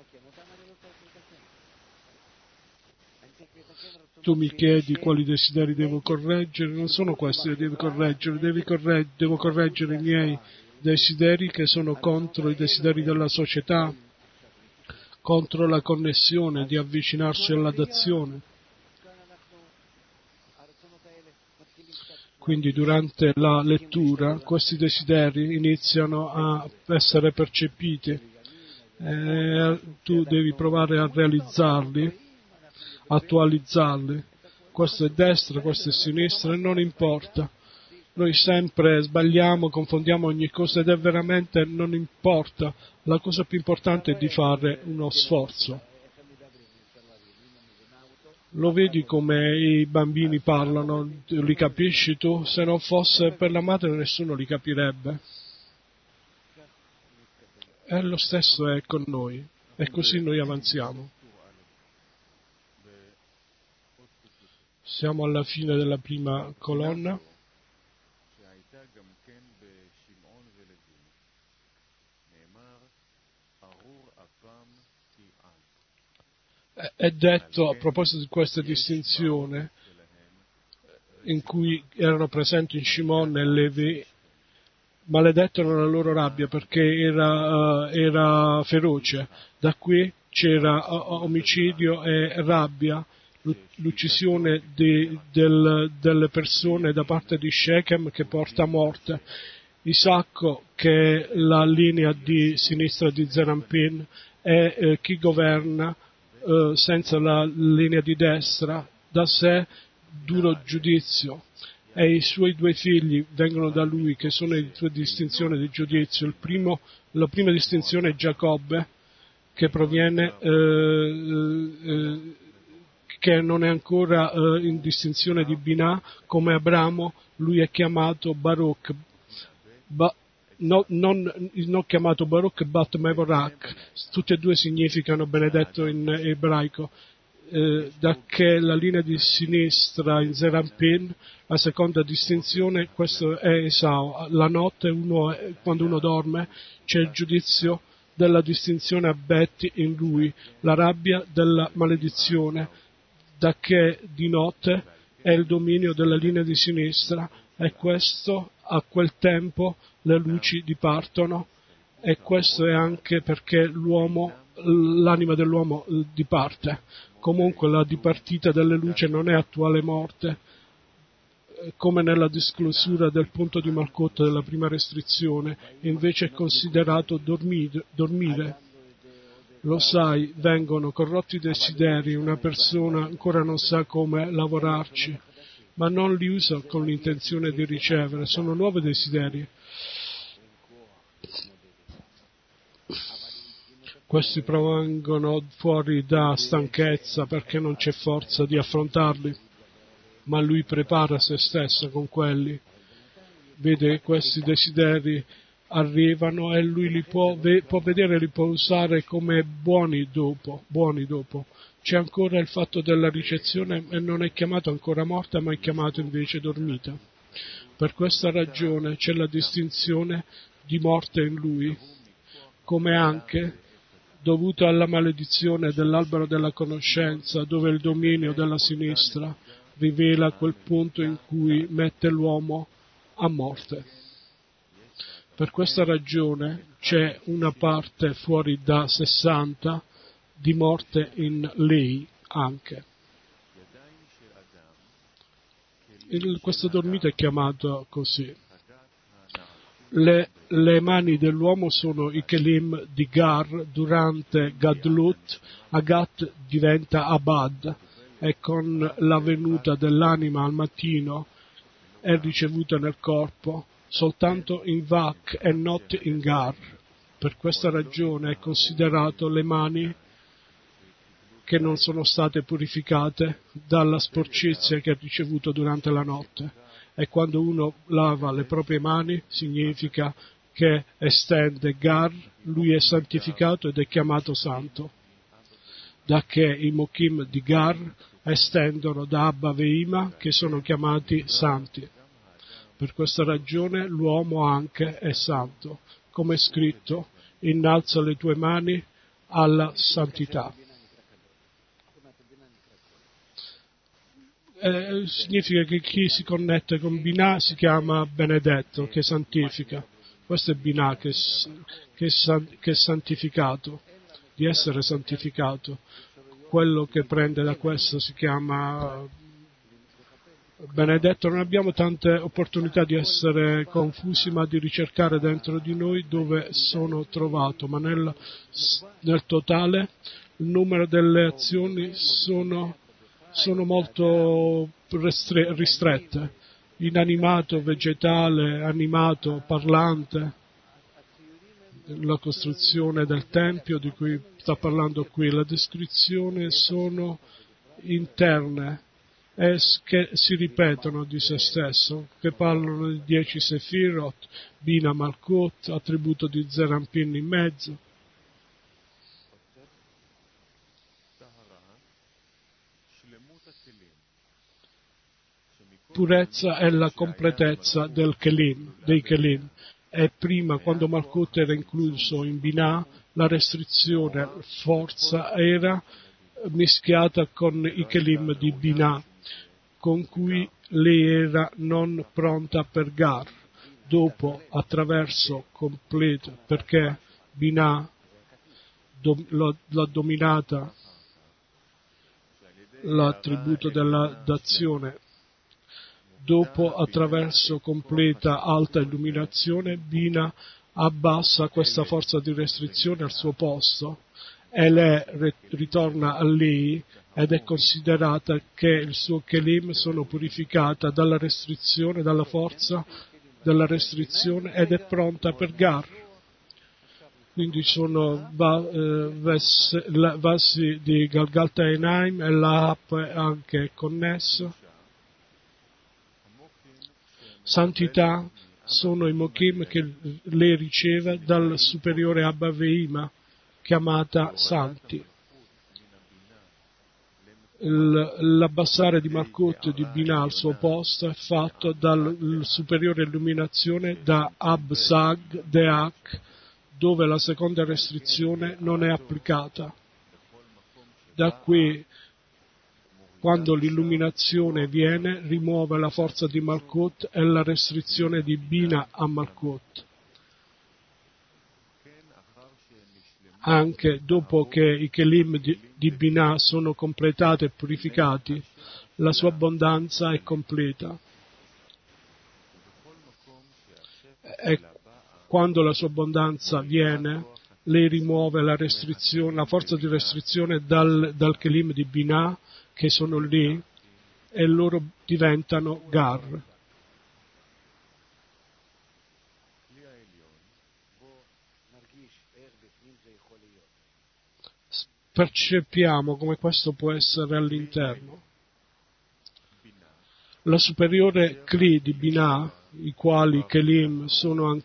Tu mi chiedi quali desideri devo correggere, non sono questi che devi correggere, devo correggere i miei desideri che sono contro i desideri della società, contro la connessione, di avvicinarsi alla dazione. Quindi durante la lettura questi desideri iniziano a essere percepiti. Tu devi provare a realizzarli, attualizzarli. Questo è destra, questo è sinistra, e non importa. Noi sempre sbagliamo, confondiamo ogni cosa ed è veramente non importa. La cosa più importante è di fare uno sforzo. Lo vedi come i bambini parlano, li capisci tu? Se non fosse per la madre nessuno li capirebbe. E lo stesso è con noi, e così noi avanziamo. Siamo alla fine della prima colonna. È detto, a proposito di questa distinzione, in cui erano presenti in Shimon e Levi, maledettero la loro rabbia perché era feroce. Da qui c'era omicidio e rabbia, l'uccisione delle persone da parte di Shechem che porta a morte. Isacco, che è la linea di sinistra di Zerampin, è chi governa senza la linea di destra, da sé duro giudizio, e i suoi due figli vengono da lui, che sono le due distinzioni di giudizio. La prima distinzione è Giacobbe, che proviene, che non è ancora in distinzione di Binah, come Abramo, lui è chiamato Baruch, non chiamato Baruch, Bat Mevorak, tutti e due significano benedetto in ebraico, da che la linea di sinistra in Zerampin, la seconda distinzione, questo è Esau, la notte quando uno dorme c'è il giudizio della distinzione a Bet in lui, la rabbia della maledizione, da che di notte è il dominio della linea di sinistra, e questo a quel tempo le luci dipartono, e questo è anche perché l'anima dell'uomo diparte. Comunque la dipartita delle luci non è attuale morte, come nella disclosura del punto di Malkut della prima restrizione, invece è considerato dormire. Lo sai, vengono corrotti desideri, una persona ancora non sa come lavorarci, ma non li usa con l'intenzione di ricevere, sono nuovi desideri. Questi provengono fuori da stanchezza perché non c'è forza di affrontarli, ma lui prepara se stesso con quelli. Vede questi desideri arrivano e lui li può vedere, li può usare come buoni dopo. C'è ancora il fatto della ricezione e non è chiamato ancora morta, ma è chiamato invece dormita. Per questa ragione c'è la distinzione di morte in lui, come anche dovuto alla maledizione dell'albero della conoscenza, dove il dominio della sinistra rivela quel punto in cui mette l'uomo a morte. Per questa ragione c'è una parte fuori da 60 di morte in lei anche. Questo dormito è chiamato così. Le mani dell'uomo sono i Kelim di Gar, durante Gadlut, Agat diventa Abad, e con la venuta dell'anima al mattino è ricevuta nel corpo soltanto in Vak e non in Gar. Per questa ragione è considerato le mani che non sono state purificate dalla sporcizia che ha ricevuto durante la notte. E quando uno lava le proprie mani significa che estende Gar, lui è santificato ed è chiamato santo, da che i Mokim di Gar estendono da Abba Veima, che sono chiamati santi. Per questa ragione l'uomo anche è santo, come è scritto, innalza le tue mani alla santità. Significa che chi si connette con Binah si chiama benedetto, che santifica. Questo è Binah, che è santificato, di essere santificato. Quello che prende da questo si chiama benedetto, non abbiamo tante opportunità di essere confusi, ma di ricercare dentro di noi dove sono trovato, ma nel totale il numero delle azioni sono molto ristrette, inanimato, vegetale, animato, parlante, la costruzione del Tempio di cui sta parlando qui, la descrizione sono interne e che si ripetono di se stesso, che parlano di 10 Sefirot, Bina Malkut, attributo di Zerampin in mezzo. Purezza è la completezza dei Kelim. E prima, quando Malkut era incluso in Binah, la restrizione, forza, era mischiata con i Kelim di Binah, con cui lei era non pronta per Gar. Dopo, attraverso completo, perché Binah l'ha dominata l'attributo d'azione. Dopo, attraverso completa alta illuminazione, Bina abbassa questa forza di restrizione al suo posto e lei ritorna a lei ed è considerata che il suo Kelim sono purificata dalla restrizione, dalla forza della restrizione ed è pronta per Gar. Quindi sono vasi di Galgalta Einaim e l'app è anche connesso. Santità sono i mokim che lei riceve dal superiore Abba Veima, chiamata Santi. L'abbassare di Malkut di Binah al suo posto è fatto dalla superiore illuminazione da Ab Sag Deak, dove la seconda restrizione non è applicata. Da qui, quando l'illuminazione viene, rimuove la forza di Malkut e la restrizione di Bina a Malkut. Anche dopo che i Kelim di Binah sono completati e purificati, la sua abbondanza è completa. E quando la sua abbondanza viene, lei rimuove la forza di restrizione dal Kelim di Binah, che sono lì, e loro diventano Gar. Percepiamo come questo può essere all'interno. La superiore Kli di Binah, i quali Kelim sono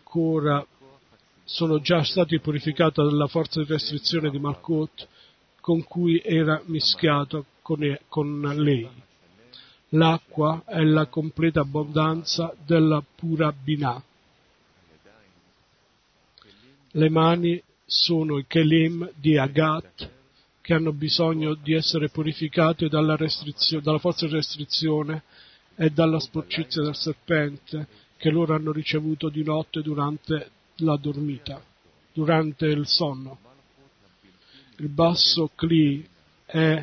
già stati purificati dalla forza di restrizione di Malkut, con cui era mischiato con lei. L'acqua è la completa abbondanza della pura Binah. Le mani sono i Kelim di Agat, che hanno bisogno di essere purificati dalla forza di restrizione e dalla sporcizia del serpente che loro hanno ricevuto di notte durante la dormita, durante il sonno. Il basso Kli è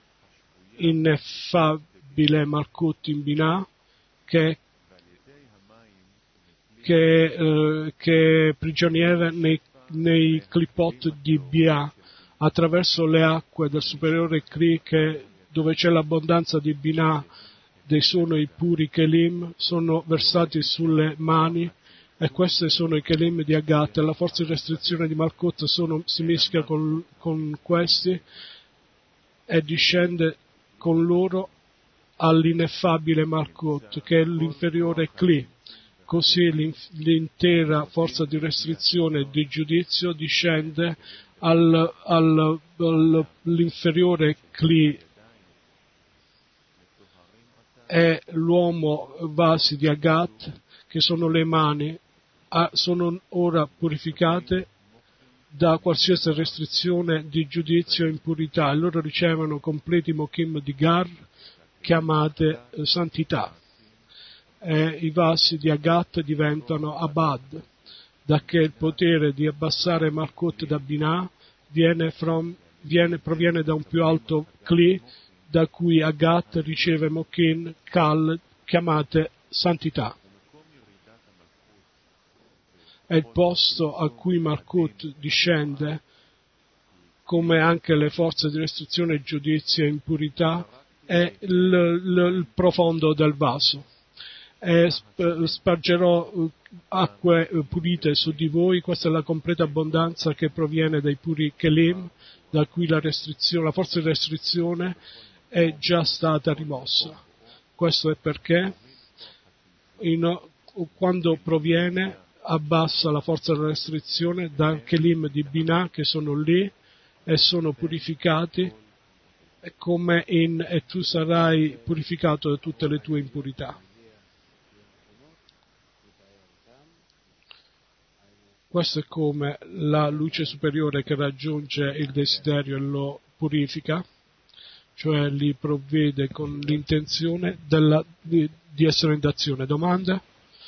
ineffabile Malkut in Binah, che è prigioniera nei clipot di Bia, attraverso le acque del superiore Kli, dove c'è l'abbondanza di Binah, dei sono i puri Kelim, sono versati sulle mani, e questi sono i Kelim di Agat, e la forza di restrizione di Malkut si mischia con questi e discende con loro all'ineffabile Malkut, che è l'inferiore Kli. Così l'intera forza di restrizione e di giudizio discende all'inferiore Kli, e l'uomo vasi di Agat, che sono le mani, sono ora purificate da qualsiasi restrizione di giudizio e impurità, e loro ricevono completi mokim di Gar, chiamate santità. E i vasi di Agat diventano Abad, da che il potere di abbassare Malkut da Binah proviene da un più alto Kli, da cui Agat riceve Mokin, Kal, chiamate santità. È il posto a cui Malkut discende, come anche le forze di restrizione, giudizio e impurità, è il profondo del vaso. E spargerò acque pulite su di voi, questa è la completa abbondanza che proviene dai puri Kelim, da cui la forza di restrizione è già stata rimossa. Questo è perché quando proviene abbassa la forza della restrizione da Kelim di Binah che sono lì e sono purificati e tu sarai purificato da tutte le tue impurità. Questo è come la luce superiore che raggiunge il desiderio e lo purifica, cioè li provvede con l'intenzione di essere in d'azione. Domande?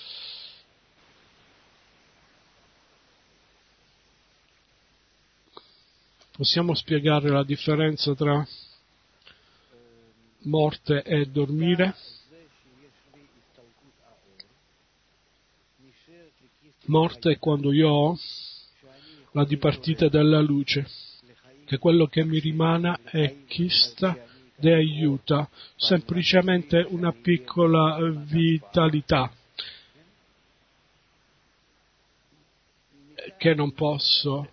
Possiamo spiegare la differenza tra morte e dormire? Morte è quando io ho la dipartita della luce, che quello che mi rimane è chista de aiuta, semplicemente una piccola vitalità che non posso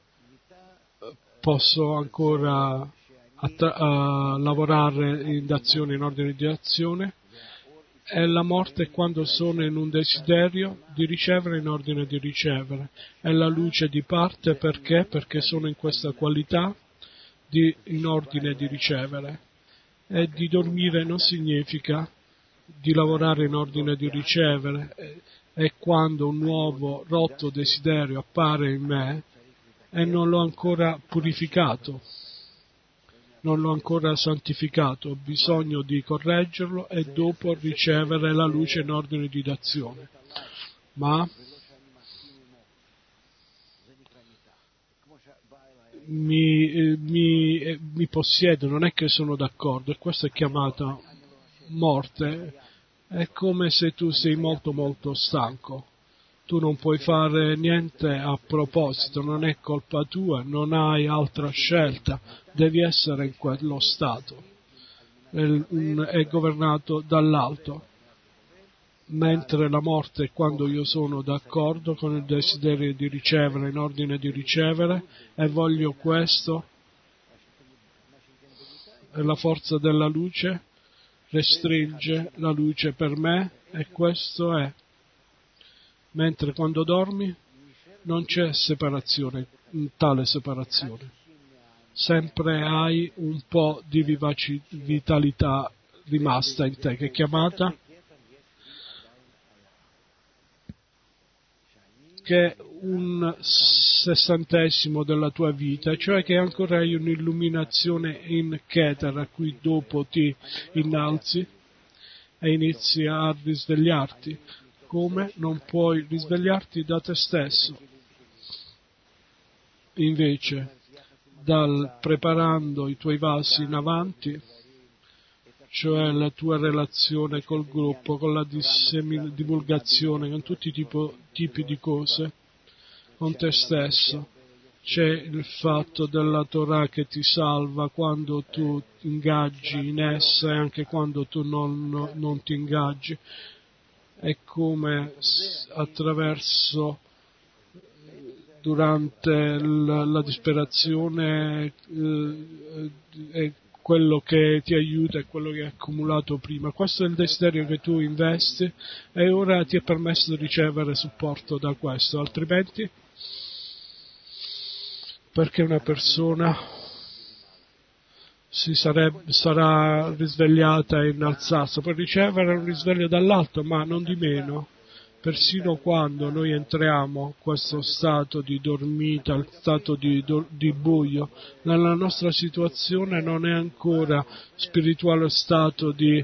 ancora lavorare in azione, in ordine di azione. E la morte è quando sono in un desiderio di ricevere in ordine di ricevere. E la luce di parte perché? Perché sono in questa qualità in ordine di ricevere. E di dormire non significa di lavorare in ordine di ricevere. È quando un nuovo rotto desiderio appare in me e non l'ho ancora purificato. Non l'ho ancora santificato, ho bisogno di correggerlo e dopo ricevere la luce in ordine di d'azione. Ma mi possiede, non è che sono d'accordo, e questa è chiamata morte. È come se tu sei molto molto stanco. Tu non puoi fare niente a proposito, non è colpa tua, non hai altra scelta, devi essere in quello stato, è governato dall'alto, mentre la morte è quando io sono d'accordo con il desiderio di ricevere, in ordine di ricevere, e voglio questo, e la forza della luce restringe la luce per me, e questo è. Mentre quando dormi non c'è separazione, tale separazione. Sempre hai un po' di vitalità rimasta in te, che è chiamata che è un sessantesimo della tua vita, cioè che ancora hai un'illuminazione in Keter a cui dopo ti innalzi e inizi a risvegliarti. Come non puoi risvegliarti da te stesso. Invece, preparando i tuoi vasi in avanti, cioè la tua relazione col gruppo, con la divulgazione, con tutti i tipi di cose, con te stesso, c'è il fatto della Torah che ti salva quando tu ingaggi in essa e anche quando tu non ti ingaggi. È come attraverso, durante la disperazione, è quello che ti aiuta, è quello che hai accumulato prima. Questo è il desiderio che tu investi e ora ti è permesso di ricevere supporto da questo, altrimenti perché una persona sarà risvegliata e innalzata per ricevere un risveglio dall'alto, ma non di meno, persino quando noi entriamo in questo stato di dormita, il stato di buio, nella nostra situazione non è ancora spirituale stato di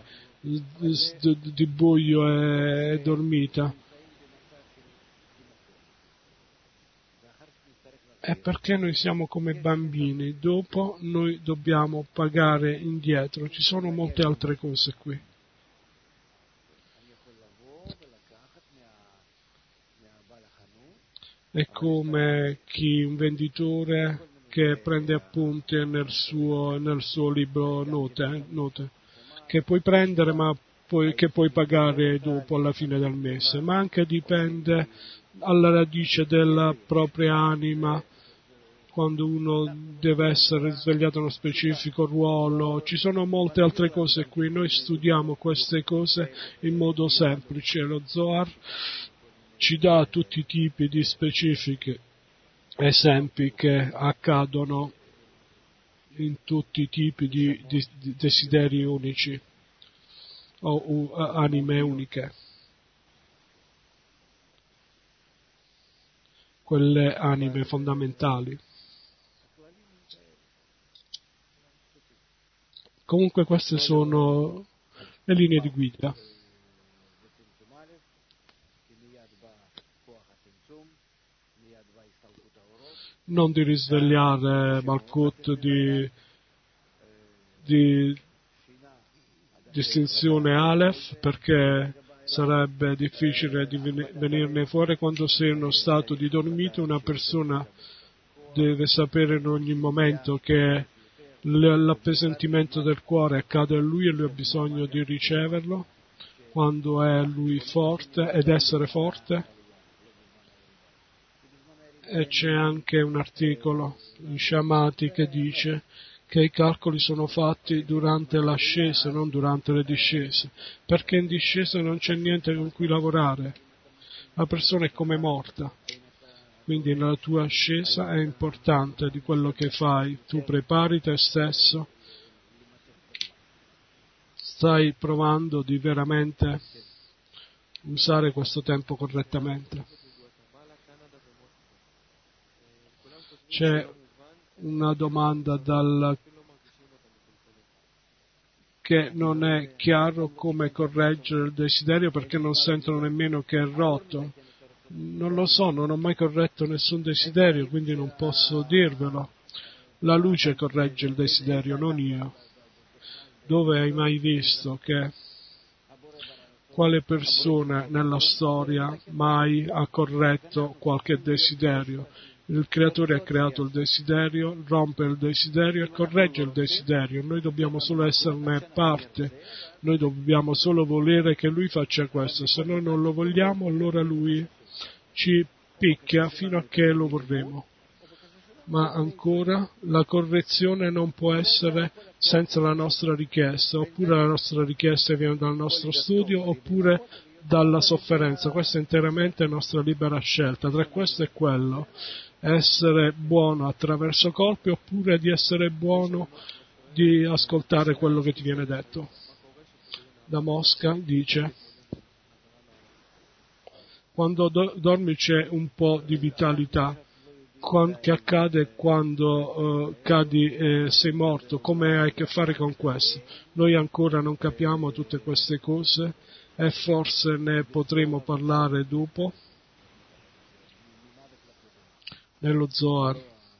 buio e dormita. È perché noi siamo come bambini, dopo noi dobbiamo pagare indietro, ci sono molte altre cose qui. È come un venditore che prende appunti nel suo libro note, che puoi prendere ma che puoi pagare dopo alla fine del mese, ma anche dipende alla radice della propria anima, quando uno deve essere risvegliato in uno specifico ruolo. Ci sono molte altre cose qui, noi studiamo queste cose in modo semplice. Lo Zohar ci dà tutti i tipi di specifici esempi che accadono in tutti i tipi di desideri unici o anime uniche, quelle anime fondamentali. Comunque queste sono le linee di guida. Non di risvegliare Malkut di distinzione Aleph, perché sarebbe difficile di venirne fuori. Quando sei in uno stato di dormito, una persona deve sapere in ogni momento che l'appesantimento del cuore accade a lui e lui ha bisogno di riceverlo quando è lui forte ed essere forte. E c'è anche un articolo in Shamati che dice che i calcoli sono fatti durante l'ascesa, non durante le discese, perché in discesa non c'è niente con cui lavorare, la persona è come morta. Quindi nella tua ascesa è importante di quello che fai, tu prepari te stesso, stai provando di veramente usare questo tempo correttamente. C'è una domanda che non è chiaro come correggere il desiderio, perché non sentono nemmeno che è rotto. Non lo so, non ho mai corretto nessun desiderio, quindi non posso dirvelo. La luce corregge il desiderio, non io. Dove hai mai visto che quale persona nella storia mai ha corretto qualche desiderio? Il creatore ha creato il desiderio, rompe il desiderio e corregge il desiderio. Noi dobbiamo solo esserne parte, noi dobbiamo solo volere che lui faccia questo. Se noi non lo vogliamo, allora lui ci picchia fino a che lo vorremo. Ma ancora la correzione non può essere senza la nostra richiesta, oppure la nostra richiesta viene dal nostro studio, oppure dalla sofferenza. Questa è interamente nostra libera scelta. Tra questo e quello, essere buono attraverso colpi, oppure di essere buono di ascoltare quello che ti viene detto. Da Mosca dice: quando dormi c'è un po' di vitalità, che accade quando cadi e sei morto, come hai a che fare con questo? Noi ancora non capiamo tutte queste cose e forse ne potremo parlare dopo nello Zohar,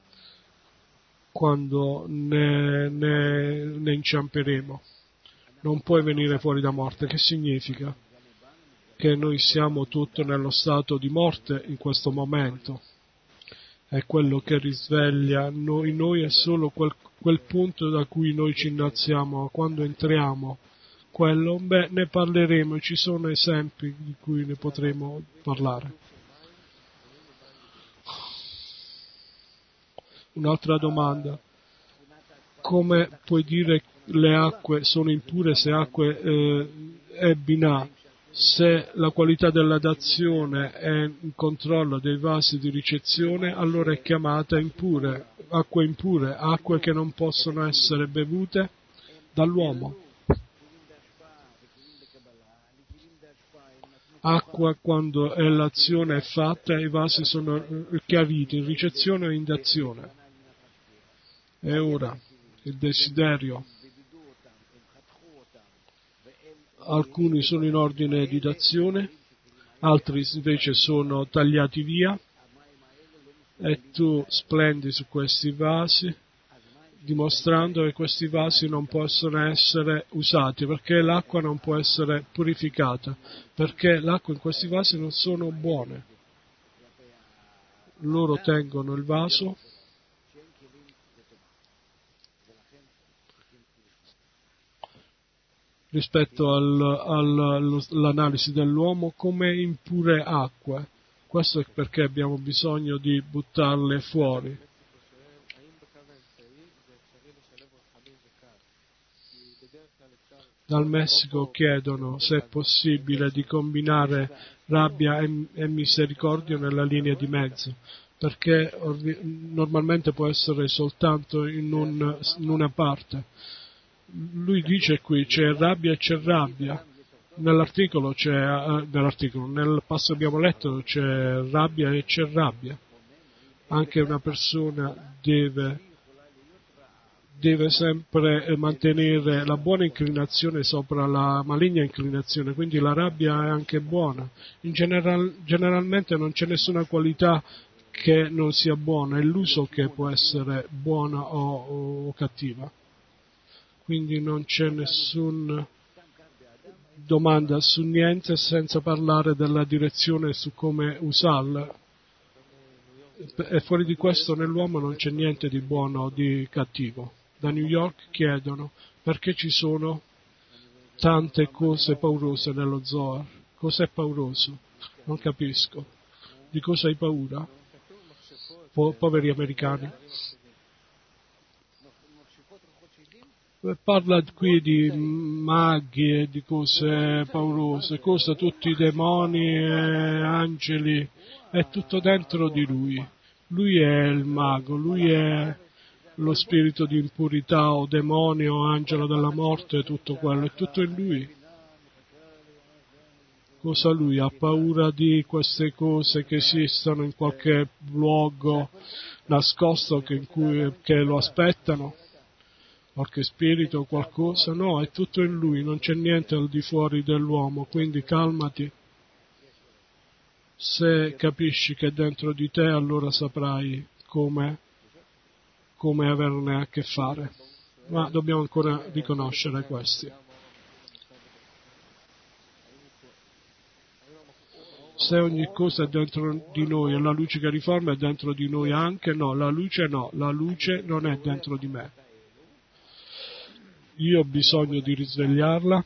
quando ne inciamperemo. Non puoi venire fuori da morte. Che significa? Che noi siamo tutto nello stato di morte in questo momento. È quello che risveglia noi è solo quel punto da cui noi ci innalziamo. Quando entriamo, ne parleremo, ci sono esempi di cui ne potremo parlare. Un'altra domanda: come puoi dire le acque sono impure se acque è binah? Se la qualità della dazione è in controllo dei vasi di ricezione, allora è chiamata impure, acque che non possono essere bevute dall'uomo. Acqua, quando l'azione è fatta, i vasi sono chiariti in ricezione o in dazione. E ora, il desiderio. Alcuni sono in ordine di dazione, altri invece sono tagliati via, e tu splendi su questi vasi, dimostrando che questi vasi non possono essere usati, perché l'acqua non può essere purificata, perché l'acqua in questi vasi non sono buone. loro tengono il vaso rispetto all'analisi dell'uomo come impure acque. Questo è perché abbiamo bisogno di buttarle fuori. Dal Messico chiedono se è possibile di combinare rabbia e misericordia nella linea di mezzo, perché normalmente può essere soltanto in una parte. Lui dice qui c'è rabbia e c'è rabbia. Nel passo che abbiamo letto c'è rabbia e c'è rabbia. Anche una persona deve sempre mantenere la buona inclinazione sopra la maligna inclinazione, quindi la rabbia è anche buona. Generalmente non c'è nessuna qualità che non sia buona, è l'uso che può essere buona o cattiva. Quindi non c'è nessuna domanda su niente senza parlare della direzione su come usarla. E fuori di questo nell'uomo non c'è niente di buono o di cattivo. Da New York chiedono perché ci sono tante cose paurose nello Zohar. Cos'è pauroso? Non capisco. Di cosa hai paura? Poveri americani. Parla qui di maghi e di cose paurose, tutti i demoni e angeli, è tutto dentro di lui. Lui è il mago, lui è lo spirito di impurità o demonio o angelo della morte, tutto quello, è tutto in lui. Cosa lui ha paura di queste cose che esistono in qualche luogo nascosto che lo aspettano? Qualche spirito o qualcosa? No, è tutto in lui, non c'è niente al di fuori dell'uomo, quindi calmati. Se capisci che è dentro di te, allora saprai come averne a che fare. Ma dobbiamo ancora riconoscere questi. Se ogni cosa è dentro di noi e la luce che riforma è dentro di noi anche, no, la luce non è dentro di me. Io ho bisogno di risvegliarla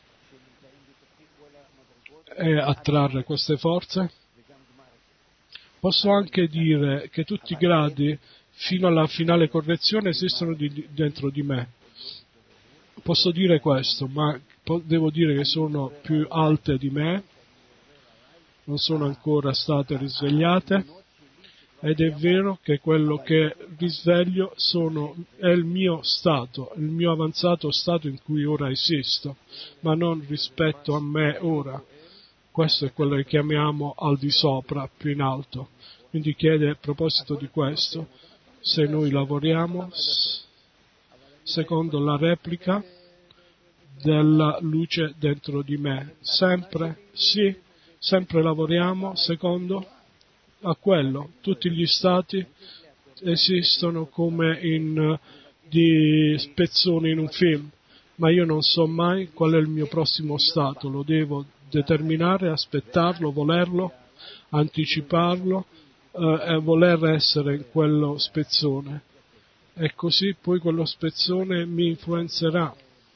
e attrarre queste forze. Posso anche dire che tutti i gradi fino alla finale correzione esistono dentro di me. Posso dire questo, ma devo dire che sono più alte di me, non sono ancora state risvegliate, ed è vero che quello che risveglio è il mio stato, il mio avanzato stato in cui ora esisto, ma non rispetto a me ora. Questo è quello che chiamiamo al di sopra, più in alto. Quindi chiede a proposito di questo, se noi lavoriamo secondo la replica della luce dentro di me. Sempre lavoriamo secondo a quello. Tutti gli stati esistono come di spezzoni in un film, ma io non so mai qual è il mio prossimo stato, lo devo determinare, aspettarlo, volerlo, anticiparlo e voler essere in quello spezzone. E così poi quello spezzone mi influenzerà.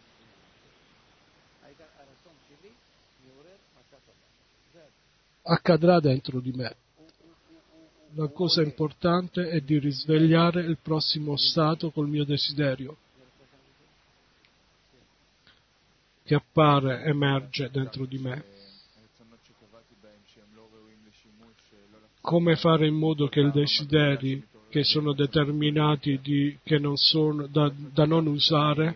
Accadrà dentro di me. La cosa importante è di risvegliare il prossimo stato col mio desiderio, che emerge dentro di me. Come fare in modo che i desideri che sono determinati che non sono da non usare,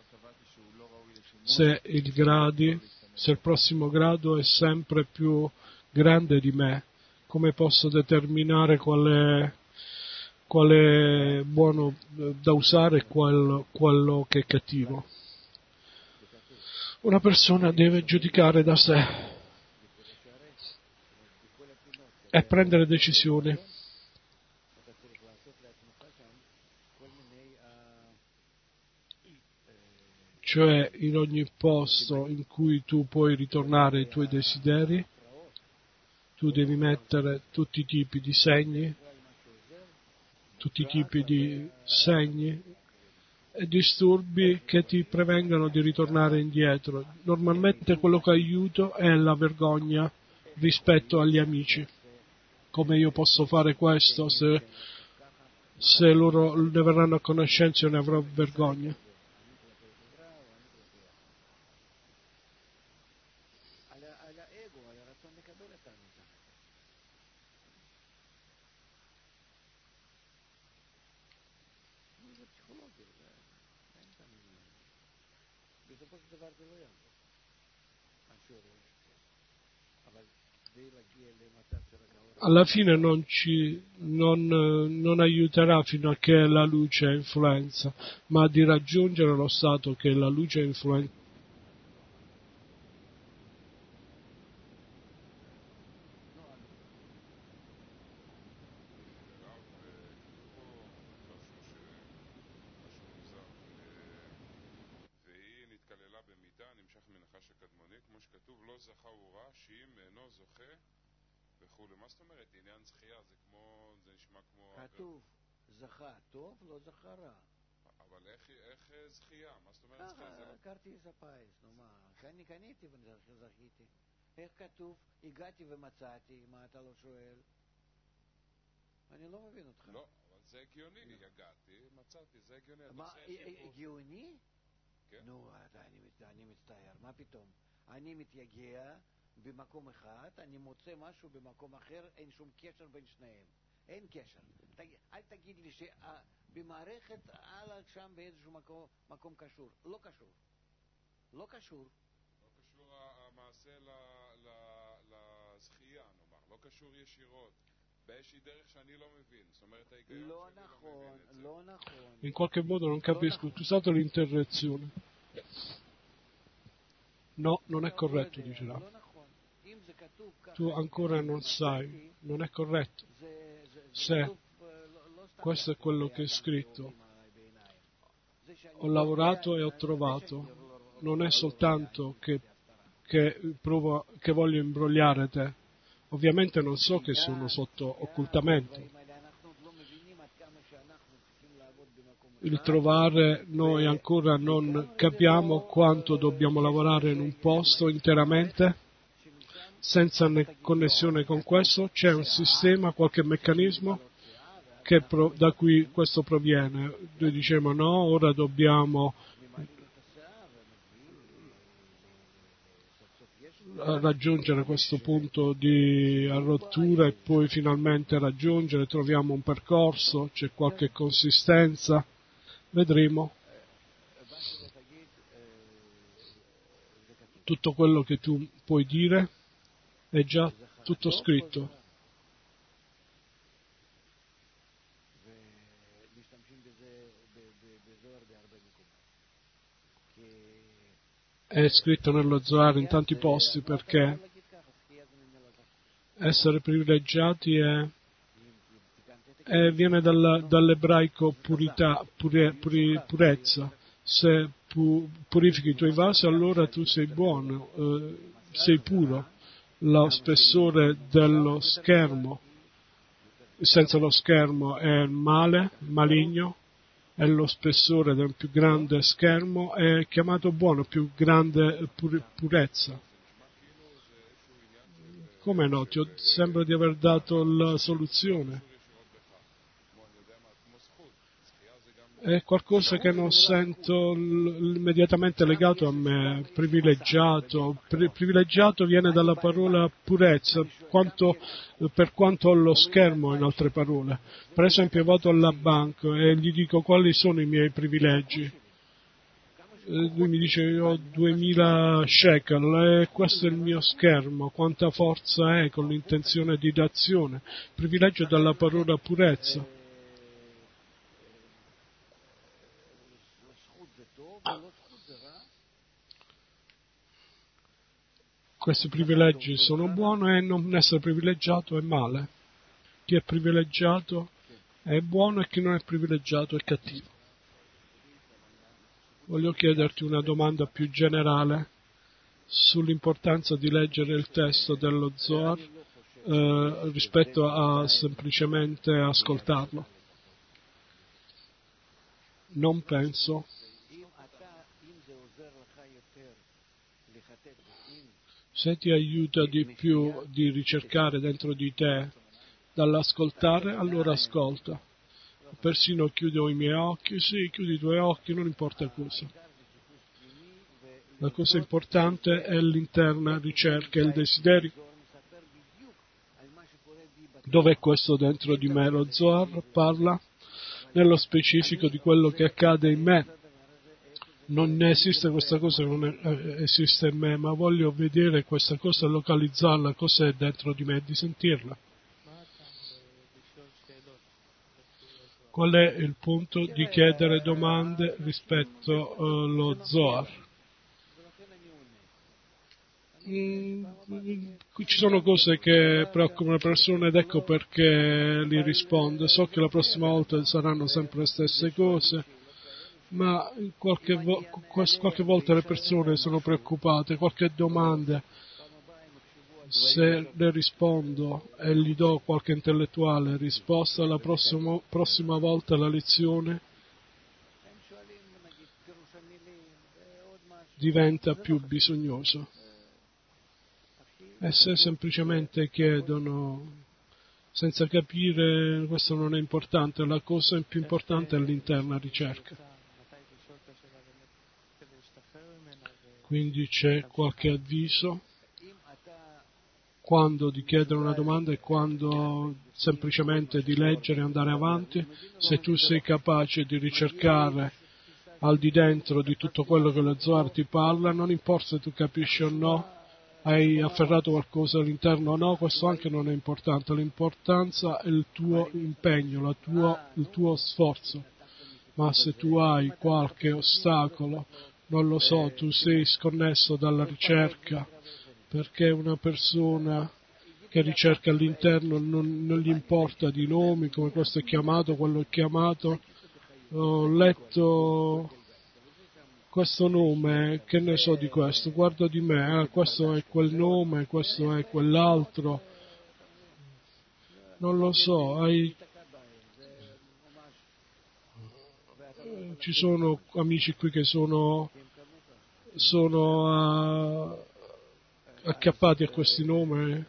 se il prossimo grado è sempre più grande di me, come posso determinare qual è buono da usare e quello che è cattivo? Una persona deve giudicare da sé e prendere decisioni. Cioè, in ogni posto in cui tu puoi ritornare ai tuoi desideri, tu devi mettere tutti i tipi di segni tutti i tipi di segni e disturbi che ti prevengano di ritornare indietro. Normalmente quello che aiuto è la vergogna rispetto agli amici. Come io posso fare questo se loro ne verranno a conoscenza io ne avrò vergogna? Alla fine non aiuterà fino a che la luce influenza, ma di raggiungere lo stato che la luce influenza. והיא נתקללה במידה, נמשך מנחש הקדמוני, כמו שכתוב, לא זכה הוא רע, שאם אינו זוכה וכולי. מה זאת אומרת? עניין זכייה, זה נשמע כמו... כתוב, זכה טוב, לא זכה רע. אבל איך זכייה? מה זאת אומרת זכייה? זה לא... כרטיס הפיס, נו מה, אני קניתי וזכיתי. איך כתוב, הגעתי ומצאתי, מה אתה לא שואל? אני לא מבין אותך. לא, אבל זה הגיוני, הגעתי, מצאתי, זה הגיוני. מה, הגיוני? כן. נו, אני מצטער, מה פתאום? אני מתייגע במקום אחד, אני מוצא משהו במקום אחר, אין שום קשר בין שניהם. אין קשר. אל תגיד לי שבמערכת הלאה שם באיזשהו מקום קשור. לא קשור. לא קשור. לא קשור המעשה לזכייה, נאמר. לא קשור ישירות. באיזושהי דרך שאני לא מבין. זאת אומרת, ההיגיון לא שאני נכון, לא מבין את זה. לא נכון. In qualche modo non capisco, ho usato l'interruzione. No, non è corretto, dice Rav. לא נכון. אם זה כתוב ככה... Tu ancora non sai, non è corretto. Se questo è quello che è scritto, ho lavorato e ho trovato, non è soltanto che voglio imbrogliare te. Ovviamente non so che sono sotto occultamento. Il trovare, noi ancora non capiamo quanto dobbiamo lavorare in un posto interamente, senza connessione con questo. C'è un sistema, qualche meccanismo da cui questo proviene. Noi diciamo no, ora dobbiamo raggiungere questo punto di rottura e poi finalmente raggiungere, troviamo un percorso, c'è qualche consistenza, vedremo. Tutto quello che tu puoi dire è già tutto scritto. È scritto nello Zohar in tanti posti perché essere privilegiati viene dall'ebraico purezza. Se purifichi i tuoi vasi allora tu sei buono, sei puro. Lo spessore dello schermo, senza lo schermo è male, maligno, e lo spessore del più grande schermo è chiamato buono, più grande purezza. Come no? Sembra di aver dato la soluzione. È qualcosa che non sento immediatamente legato a me, privilegiato. Privilegiato viene dalla parola purezza, per quanto ho lo schermo, in altre parole. Per esempio vado alla banca e gli dico quali sono i miei privilegi. Lui mi dice io ho 2000 shekel e questo è il mio schermo, quanta forza è con l'intenzione di d'azione. Privilegio dalla parola purezza. Questi privilegi sono buoni e non essere privilegiato è male. Chi è privilegiato è buono e chi non è privilegiato è cattivo. Voglio chiederti una domanda più generale sull'importanza di leggere il testo dello Zohar rispetto a semplicemente ascoltarlo. non penso se ti aiuta di più di ricercare dentro di te dall'ascoltare, allora ascolta. Persino chiudo i miei occhi, sì, chiudi i tuoi occhi, non importa cosa. La cosa importante è l'interna ricerca, il desiderio. Dov'è questo dentro di me? Lo Zohar parla nello specifico di quello che accade in me. Non esiste questa cosa, non esiste in me, ma voglio vedere questa cosa, localizzarla, cos'è dentro di me e di sentirla. Qual è il punto di chiedere domande rispetto allo Zohar? Ci sono cose che preoccupano le persone ed ecco perché li rispondo. So che la prossima volta saranno sempre le stesse cose, ma qualche volta le persone sono preoccupate, qualche domanda, se le rispondo e gli do qualche intellettuale risposta, la prossima volta la lezione diventa più bisognosa. E se semplicemente chiedono senza capire, questo non è importante, la cosa più importante è l'interna ricerca. Quindi c'è qualche avviso quando di chiedere una domanda e quando semplicemente di leggere e andare avanti. Se tu sei capace di ricercare al di dentro di tutto quello che lo Zohar ti parla, non importa se tu capisci o no, hai afferrato qualcosa all'interno o no, questo anche non è importante, l'importanza è il tuo impegno, il tuo sforzo. Ma se tu hai qualche ostacolo, non lo so, tu sei sconnesso dalla ricerca, perché una persona che ricerca all'interno non gli importa di nomi, come questo è chiamato, quello è chiamato, ho letto questo nome, che ne so di questo, guardo di me, questo è quel nome, questo è quell'altro, non lo so, ci sono amici qui che sono acchiappati a questi nomi,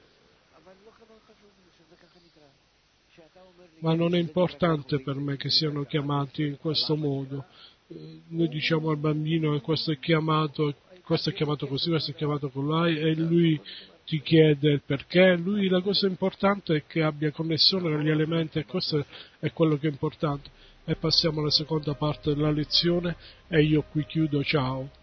ma non è importante per me che siano chiamati in questo modo. Noi diciamo al bambino che questo è chiamato così, questo è chiamato colai, e lui ti chiede il perché. Lui, la cosa importante è che abbia connessione con gli elementi, e questo è quello che è importante. E passiamo alla seconda parte della lezione e io qui chiudo, ciao.